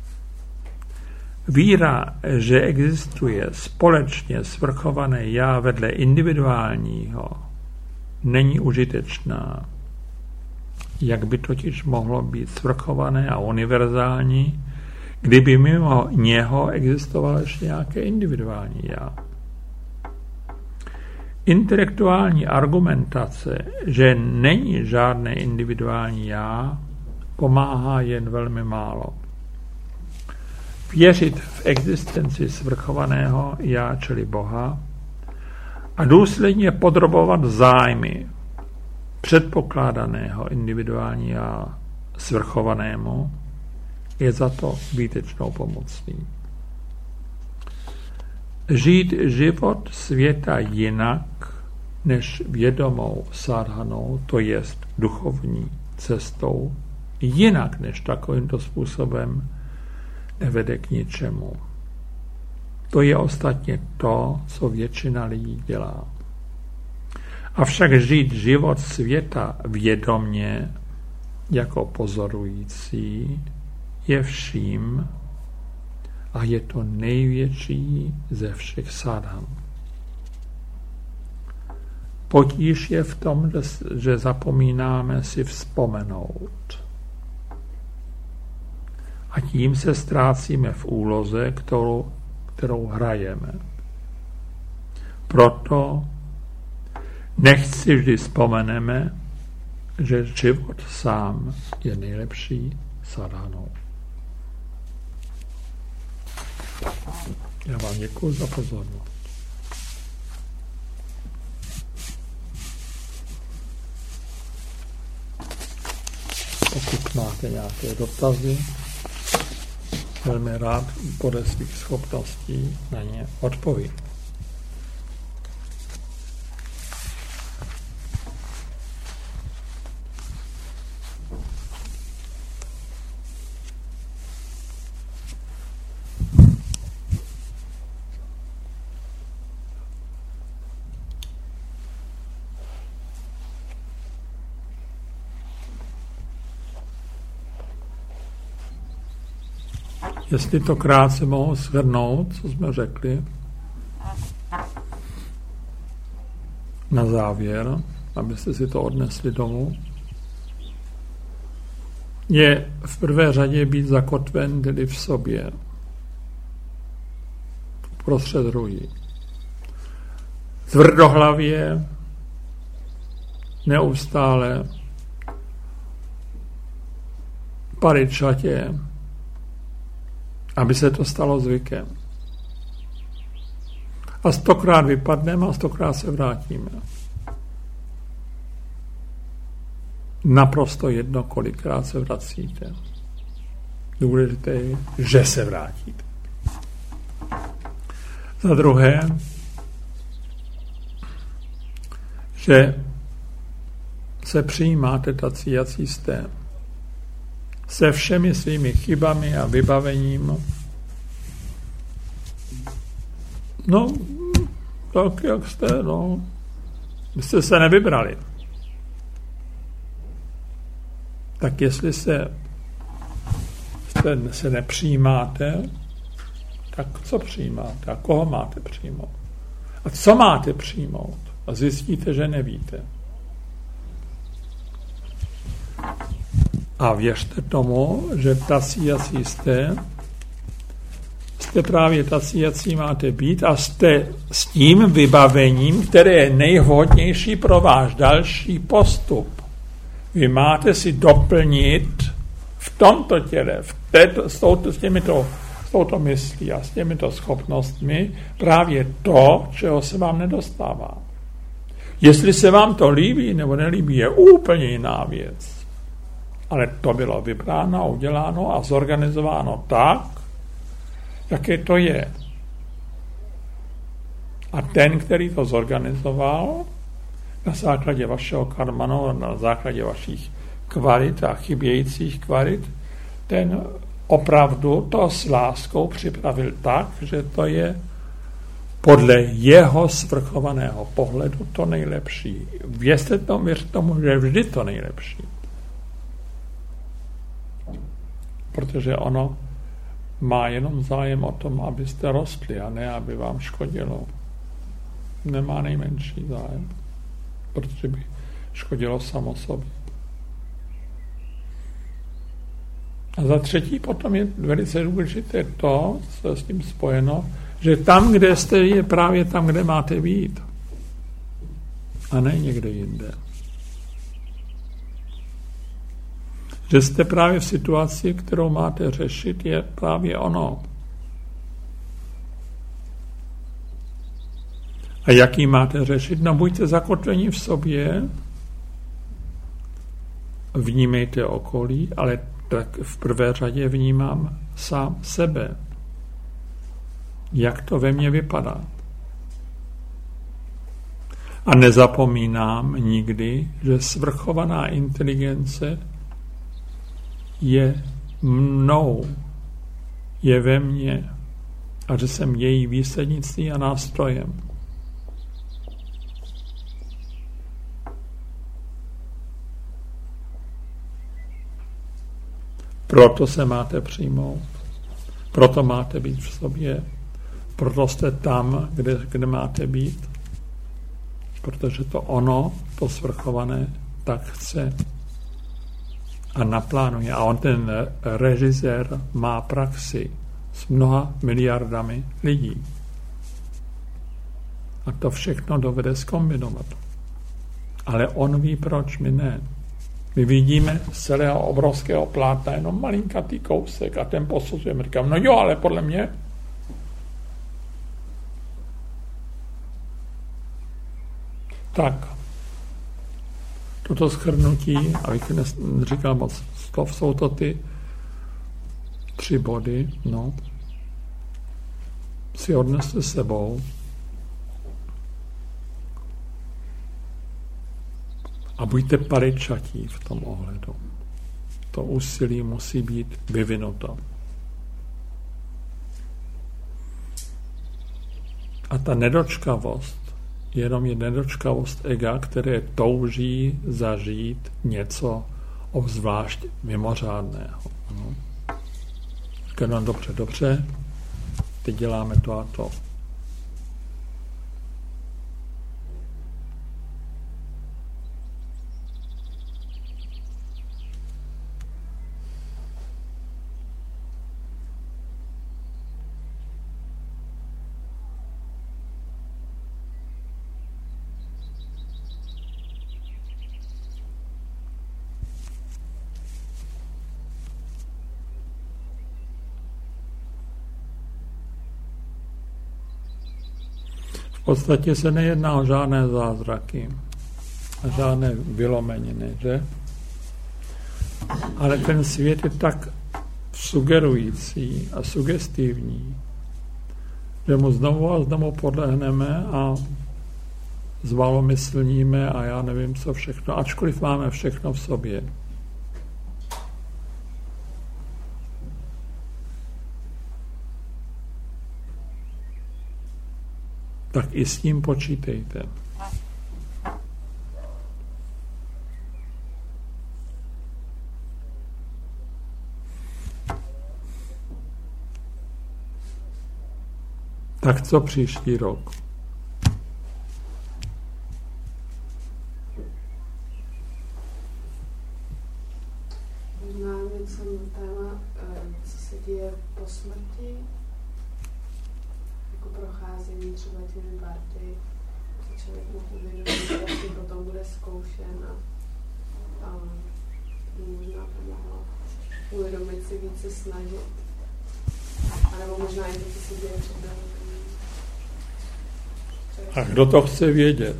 Víra, že existuje společně svrchované já vedle individuálního, není užitečná. Jak by totiž mohlo být svrchované a univerzální, kdyby mimo něho existovalo ještě nějaké individuální já. Intelektuální argumentace, že není žádné individuální já, pomáhá jen velmi málo. Věřit v existenci svrchovaného já, čili Boha, a důsledně podrobovat zájmy předpokládaného individuální já svrchovanému, je za to výtečnou pomocí. Žít život světa jinak než vědomou sadhanou, to jest duchovní cestou, jinak než takovýmto způsobem, nevede k ničemu. To je ostatně to, co většina lidí dělá. Avšak žít život světa vědomně jako pozorující je vším a je to největší ze všech sadhan. Potíž je v tom, že zapomínáme si vzpomenout. A tím se ztrácíme v úloze, kterou, kterou hrajeme. Proto nechť si vždy vzpomeneme, že život sám je nejlepší sadhanou. Já vám děkuji za pozornost. Pokud máte nějaké dotazy, velmi rád podle svých schopností na ně odpovím. Jestli to krátce mohu shrnout, co jsme řekli, na závěr, abyste si to odnesli domů, je v prvé řadě být zakotven tedy v sobě, prostřed druhý. Tvrdohlavě, neustále, paričatě, aby se to stalo zvykem. A stokrát vypadneme a stokrát se vrátíme. Naprosto jedno, kolikrát se vracíte. Důležité je, že se vrátíte. Za druhé, že se přijímáte tací, jací jste. Se všemi svými chybami a vybavením. No, tak jak jste, no. Vy jste se nevybrali. Tak jestli se, jste, se nepřijímáte, tak co přijímáte? A koho máte přijmout? A co máte přijmout? A zjistíte, že nevíte. A věřte tomu, že tací, jací jste, jste právě tací, jací máte být a jste s tím vybavením, které je nejvhodnější pro váš další postup. Vy máte si doplnit v tomto těle, v této, s, touto, s, těmito, s touto myslí a s těmito schopnostmi právě to, čeho se vám nedostává. Jestli se vám to líbí nebo nelíbí, je úplně jiná věc. Ale to bylo vybráno, uděláno a zorganizováno tak, jaké to je. A ten, který to zorganizoval, na základě vašeho karmanu, na základě vašich kvalit a chybějících kvalit, ten opravdu to s láskou připravil tak, že to je podle jeho svrchovaného pohledu to nejlepší. Věřte tomu, věřte tomu, že je vždy to nejlepší. Protože ono má jenom zájem o tom, abyste rostli a ne, aby vám škodilo. Nemá nejmenší zájem, protože by škodilo samo sobě. A za třetí potom je velice důležité to, co je s tím spojeno, že tam, kde jste, je právě tam, kde máte být. A ne někde jinde. Že jste právě v situaci, kterou máte řešit, je právě ono. A jaký máte řešit? No buďte zakotveni v sobě, vnímejte okolí, ale tak v prvé řadě vnímám sám sebe. Jak to ve mně vypadá. A nezapomínám nikdy, že svrchovaná inteligence je mnou, je ve mně a že jsem její výslednictví a nástrojem. Proto se máte přijmout, proto máte být v sobě, proto jste tam, kde, kde máte být, protože to ono, to svrchované, tak chce a naplánuje. A on, ten režisér, má praxi s mnoha miliardami lidí. A to všechno dovede zkombinovat. Ale on ví proč, my ne. My vidíme z celého obrovského plátna jenom malinkatý kousek a ten posuzujeme. Říkám, no jo, ale podle mě. Tak. Toto shrnutí, abych neříkal moc slov, jsou to ty tři body, no. Si odneste sebou a buďte paričatí v tom ohledu. To úsilí musí být vyvinuto. A ta nedočkavost jenom je nedočkavost ega, které touží zažít něco obzvlášť mimořádného. No. Říkám, no dobře, dobře, teď děláme to a to. V podstatě se nejedná o žádné zázraky a žádné vylomeniny, že? Ale ten svět je tak sugerující a sugestivní, že mu znovu a znovu podlehneme a zvalomyslníme a já nevím co všechno, ačkoliv máme všechno v sobě. Tak i s tím počítejte. Tak co příští rok?
Možná něco na téma, co se děje po smrti, jako procházení třeba těmi party, co člověk mohl uvědomit, jestli potom bude zkoušen a, a možná pomohlo uvědomit si více snažit. A nebo možná i to, co se děje před dalekým.
A kdo to chce vědět?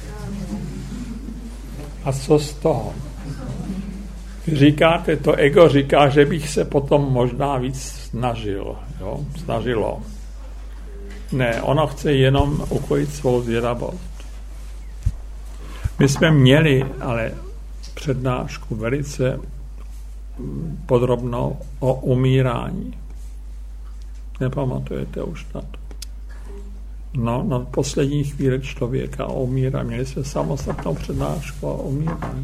A co z toho? Vy říkáte, to ego říká, že bych se potom možná víc snažil. Jo? Snažilo. Ne, ono chce jenom ukojit svou zvědavost. My jsme měli ale přednášku velice podrobnou o umírání. Nepamatujete už na to? No, na poslední chvíli člověka o umírání. Měli jsme samostatnou přednášku o umírání.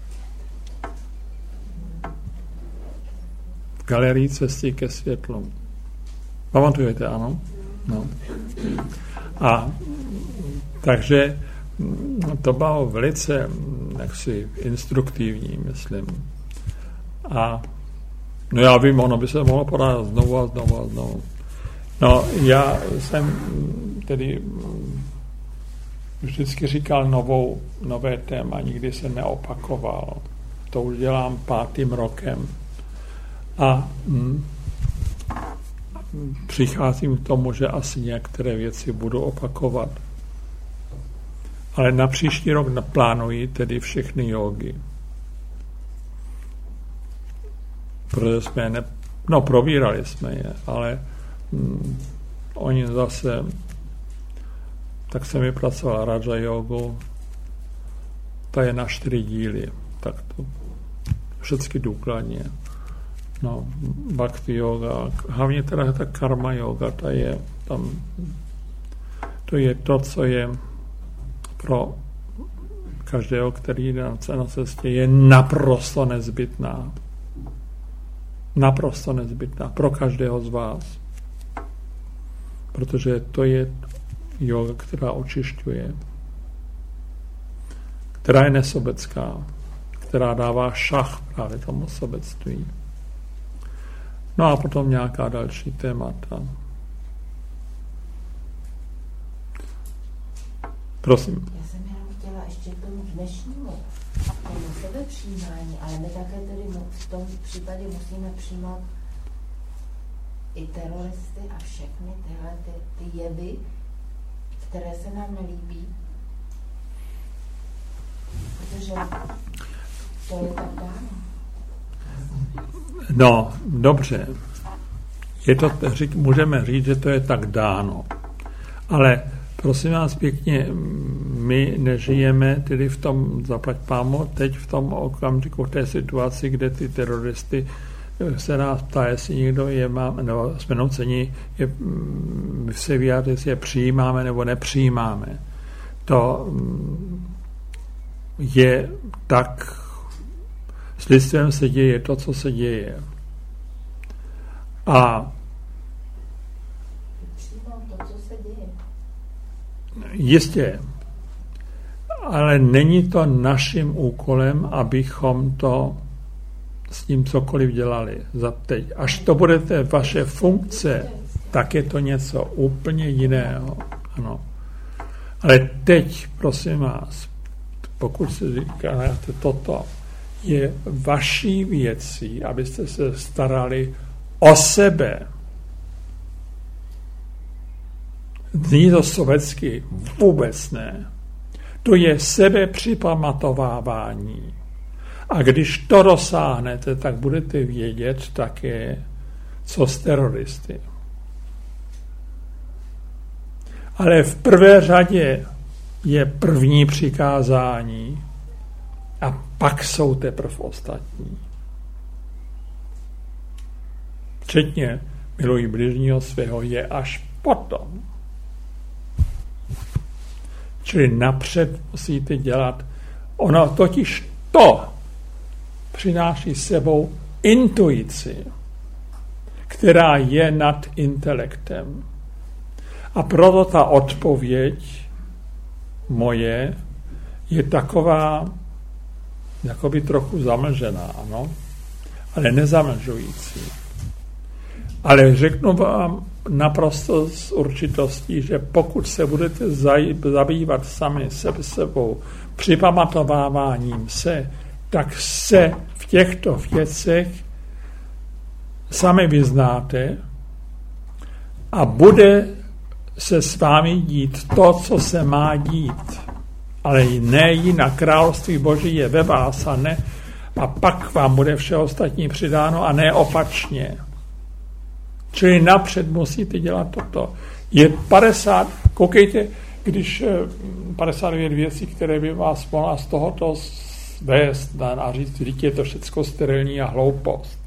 V galerii Cesty ke světlu. Pamatujete, ano? No. A takže to bylo velice jaksi instruktivní, myslím. A no já vím, ono by se mohlo podat znovu a znovu a znovu. No, já jsem tedy vždycky říkal novou, nové téma, nikdy se neopakoval. To už dělám pátým rokem. A hm, přicházím k tomu, že asi některé věci budu opakovat. Ale na příští rok naplánuji tedy všechny jógy. Protože jsme ne, no probírali jsme je, ale hm, oni zase, tak jsem vypracoval Raja jogu, ta je na čtyři díly, tak to všechny důkladně. No, bhakti yoga, hlavně teda ta karma yoga, ta je tam, to je to, co je pro každého, který jde na cestě, je naprosto nezbytná. Naprosto nezbytná pro každého z vás. Protože to je yoga, která očišťuje, která je nesobecká, která dává šach právě tomu sobectví. No a potom nějaká další témata. Prosím.
Já jsem jenom chtěla ještě k tomu dnešnímu, tomu sebečí. přijímání, ale my také tedy v tom případě musíme přijmout i teroristy a všechny tyhle ty, ty jevy, které se nám nelíbí. Protože to je tak dáno.
No, dobře. Je to, můžeme říct, že to je tak dáno. Ale prosím vás pěkně, my nežijeme tedy v tom, zaplať pámo, teď v tom okamžiku, v té situaci, kde ty teroristy se nás ptá, jestli někdo je má, nebo jsme nuceni je, se vyjádřit, jestli je přijímáme nebo nepřijímáme. To je tak, s lidstvem se děje to, co se děje. A
to, co se děje.
Jistě, ale není to naším úkolem, abychom to s tím cokoliv dělali za teď. Až to budete vaše funkce, tak je to něco úplně jiného. Ano. Ale teď, prosím vás, pokud si říkáte toto, je vaší věcí, abyste se starali o sebe. Zní to sovětsky, vůbec ne. To je sebepřipamatovávání. A když to dosáhnete, tak budete vědět také, co s teroristy. Ale v prvé řadě je první přikázání a pak jsou teprve ostatní. Včetně milují bližního svého je až potom. Čili napřed musíte dělat. Ono totiž to přináší sebou intuici, která je nad intelektem. A proto ta odpověď moje je taková jakoby trochu zamlžená, ano, ale nezamlžující. Ale řeknu vám naprosto s určitostí, že pokud se budete zabývat sami sebe sebou, připamatováváním se, tak se v těchto věcech sami vyznáte a bude se s vámi dít to, co se má dít. Ale ne jinak. Království Boží je ve vás a ne. A pak vám bude vše ostatní přidáno a ne opačně. Čili napřed musíte dělat toto. Je padesát, koukejte, když padesát devět věcí, které by vás mohla z tohoto vést a říct, že je to všecko sterilní a hloupost.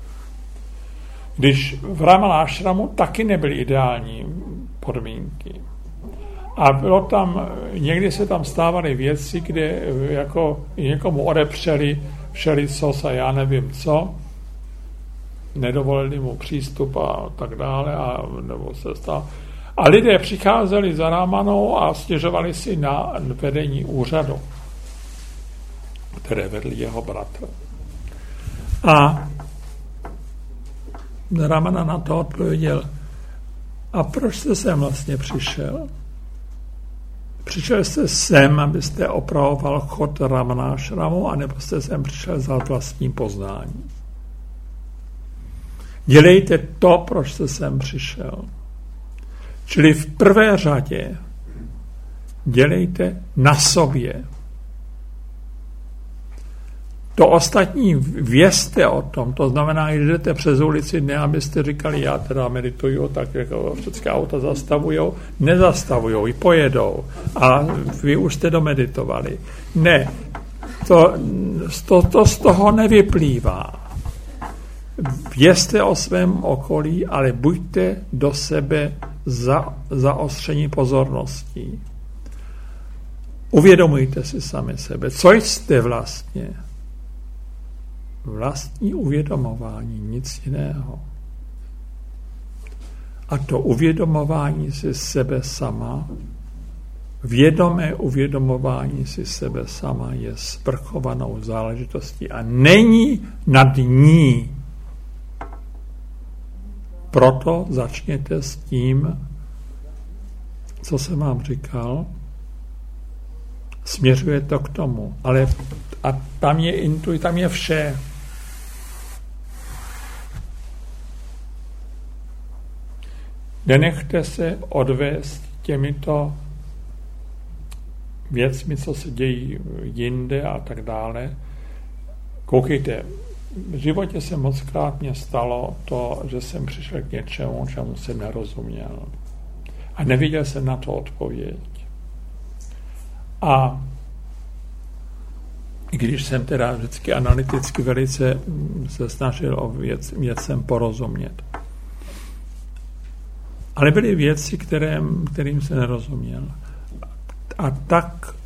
Když v Ramana Ashramu taky nebyly ideální podmínky. A bylo tam, někdy se tam stávaly věci, kde jako někomu odepřeli všelicos a já nevím co, nedovolili mu přístup a tak dále, a, nebo se stalo. A lidé přicházeli za Ramanou a stěžovali si na vedení úřadu, které vedl jeho bratr. A Ramana na to odpověděl, a proč jste sem vlastně přišel? Přišel jste sem, abyste opravoval chod Ramana Ashramu, anebo jste sem přišel za vlastním poznání? Dělejte to, proč jste sem přišel. Čili v prvé řadě dělejte na sobě. To ostatní vězte o tom, to znamená, když jdete přes ulici, ne abyste říkali, já teda medituju, tak jako všechny auta zastavujou, nezastavujou, i pojedou a vy už jste domeditovali. Ne, to, to, to z toho nevyplývá. Vězte o svém okolí, ale buďte do sebe za, zaostření pozorností. Uvědomujte si sami sebe. Co jste vlastně? Vlastní uvědomování, nic jiného. A to uvědomování si sebe sama, vědomé uvědomování si sebe sama je svrchovanou záležitostí a není nad ní. Proto začněte s tím, co jsem vám říkal, Směřuje to k tomu. Ale a tam je intuit, tam je vše. Nenechte se odvést těmito věcmi, co se dějí jinde a tak dále. Koukejte, v životě se mockrát mě stalo to, že jsem přišel k něčemu, čemu jsem nerozuměl. A neviděl jsem na to odpověď. A i když jsem teda vždycky analyticky velice se snažil o věc, věcem porozumět. Ale byly věci, kterým, kterým se nerozuměl. A tak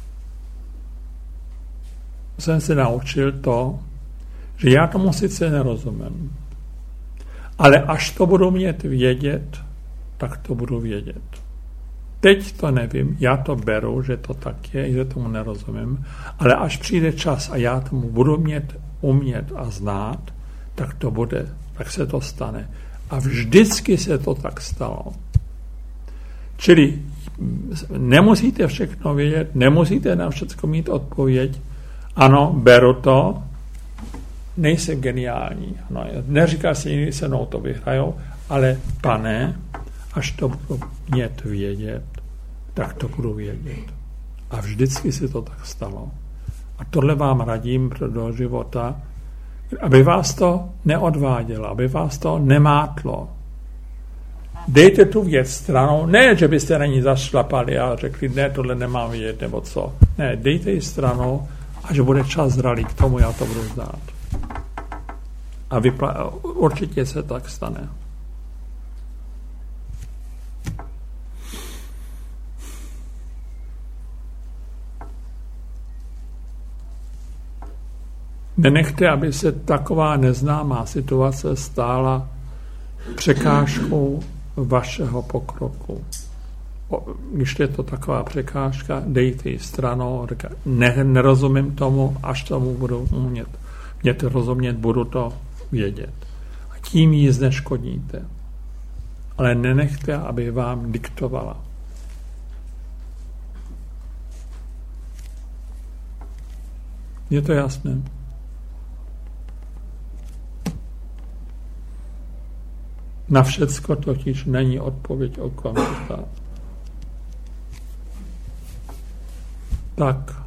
jsem se naučil to, že já tomu sice nerozumím, ale až to budu mít vědět, tak to budu vědět. Teď to nevím, já to beru, že to tak je, že tomu nerozumím, ale až přijde čas a já tomu budu mít, umět a znát, tak to bude, tak se to stane. A vždycky se to tak stalo. Čili nemusíte všechno vědět, nemusíte na všechno mít odpověď. Ano, beru to, nejsem geniální. Ano, neříká si nikdy se mnou to vyhrajou, ale pane, až to budu mět vědět, tak to budu vědět. A vždycky se to tak stalo. A tohle vám radím do života, aby vás to neodvádělo, aby vás to nemátlo. Dejte tu věc stranou, ne, že byste na ní zašlapali a řekli, ne, tohle nemám vědět, nebo co. Ne, dejte ji stranou, až bude čas zralý k tomu, já to budu znát. A vypla- určitě se tak stane. Nenechte, aby se taková neznámá situace stála překážkou vašeho pokroku. Když je to taková překážka, dejte ji stranou, ne, nerozumím tomu, až tomu budu umět. Mě to rozumět, budu to vědět. A tím ji zneškodníte. Ale nenechte, aby vám diktovala. Je to jasné? Na všecko totiž není odpověď okamžitá. Tak.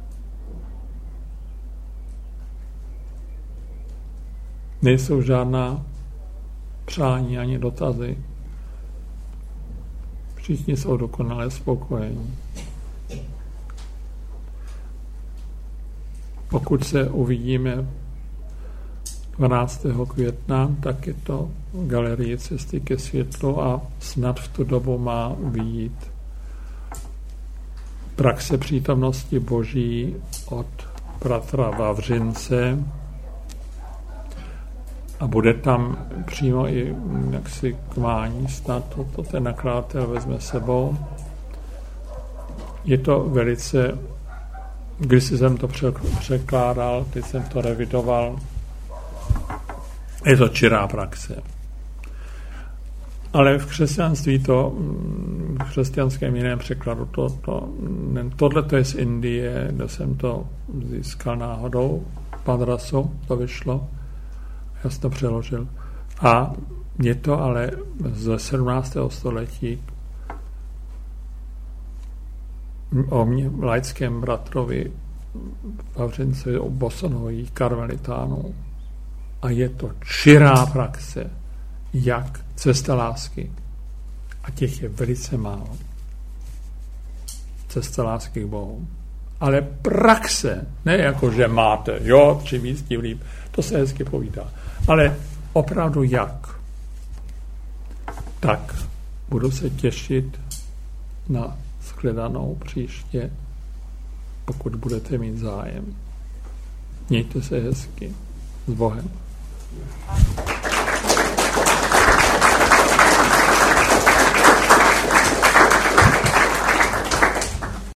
Nejsou žádná přání ani dotazy. Všichni jsou dokonale spokojení. Pokud se uvidíme dvanáctého května, tak je to galerie Cesty ke světlu a snad v tu dobu má vyjít Praxe přítomnosti Boží od bratra Vavřince a bude tam přímo i jaksi kmání, snad to, to ten nakladatel vezme sebou. Je to velice, když jsem to překládal, teď jsem to revidoval, je to čirá praxe. Ale v křesťanství to, v křesťanském jiném překladu, to, to, tohle to je z Indie, kde jsem to získal náhodou, Madrasu, to vyšlo, já jsem to přeložil. A je to ale z sedmnáctého století o mě, laickém bratrovi Vavřince, o Bosonovi, karmelitánů. A je to čirá praxe, jak cesta lásky. A těch je velice málo. Cesta lásky k Bohu. Ale praxe, ne jako, že máte, jo, čím víc, tím líp, to se hezky povídá. Ale opravdu jak? Tak budu se těšit na shledanou příště, pokud budete mít zájem. Mějte se hezky. S Bohem.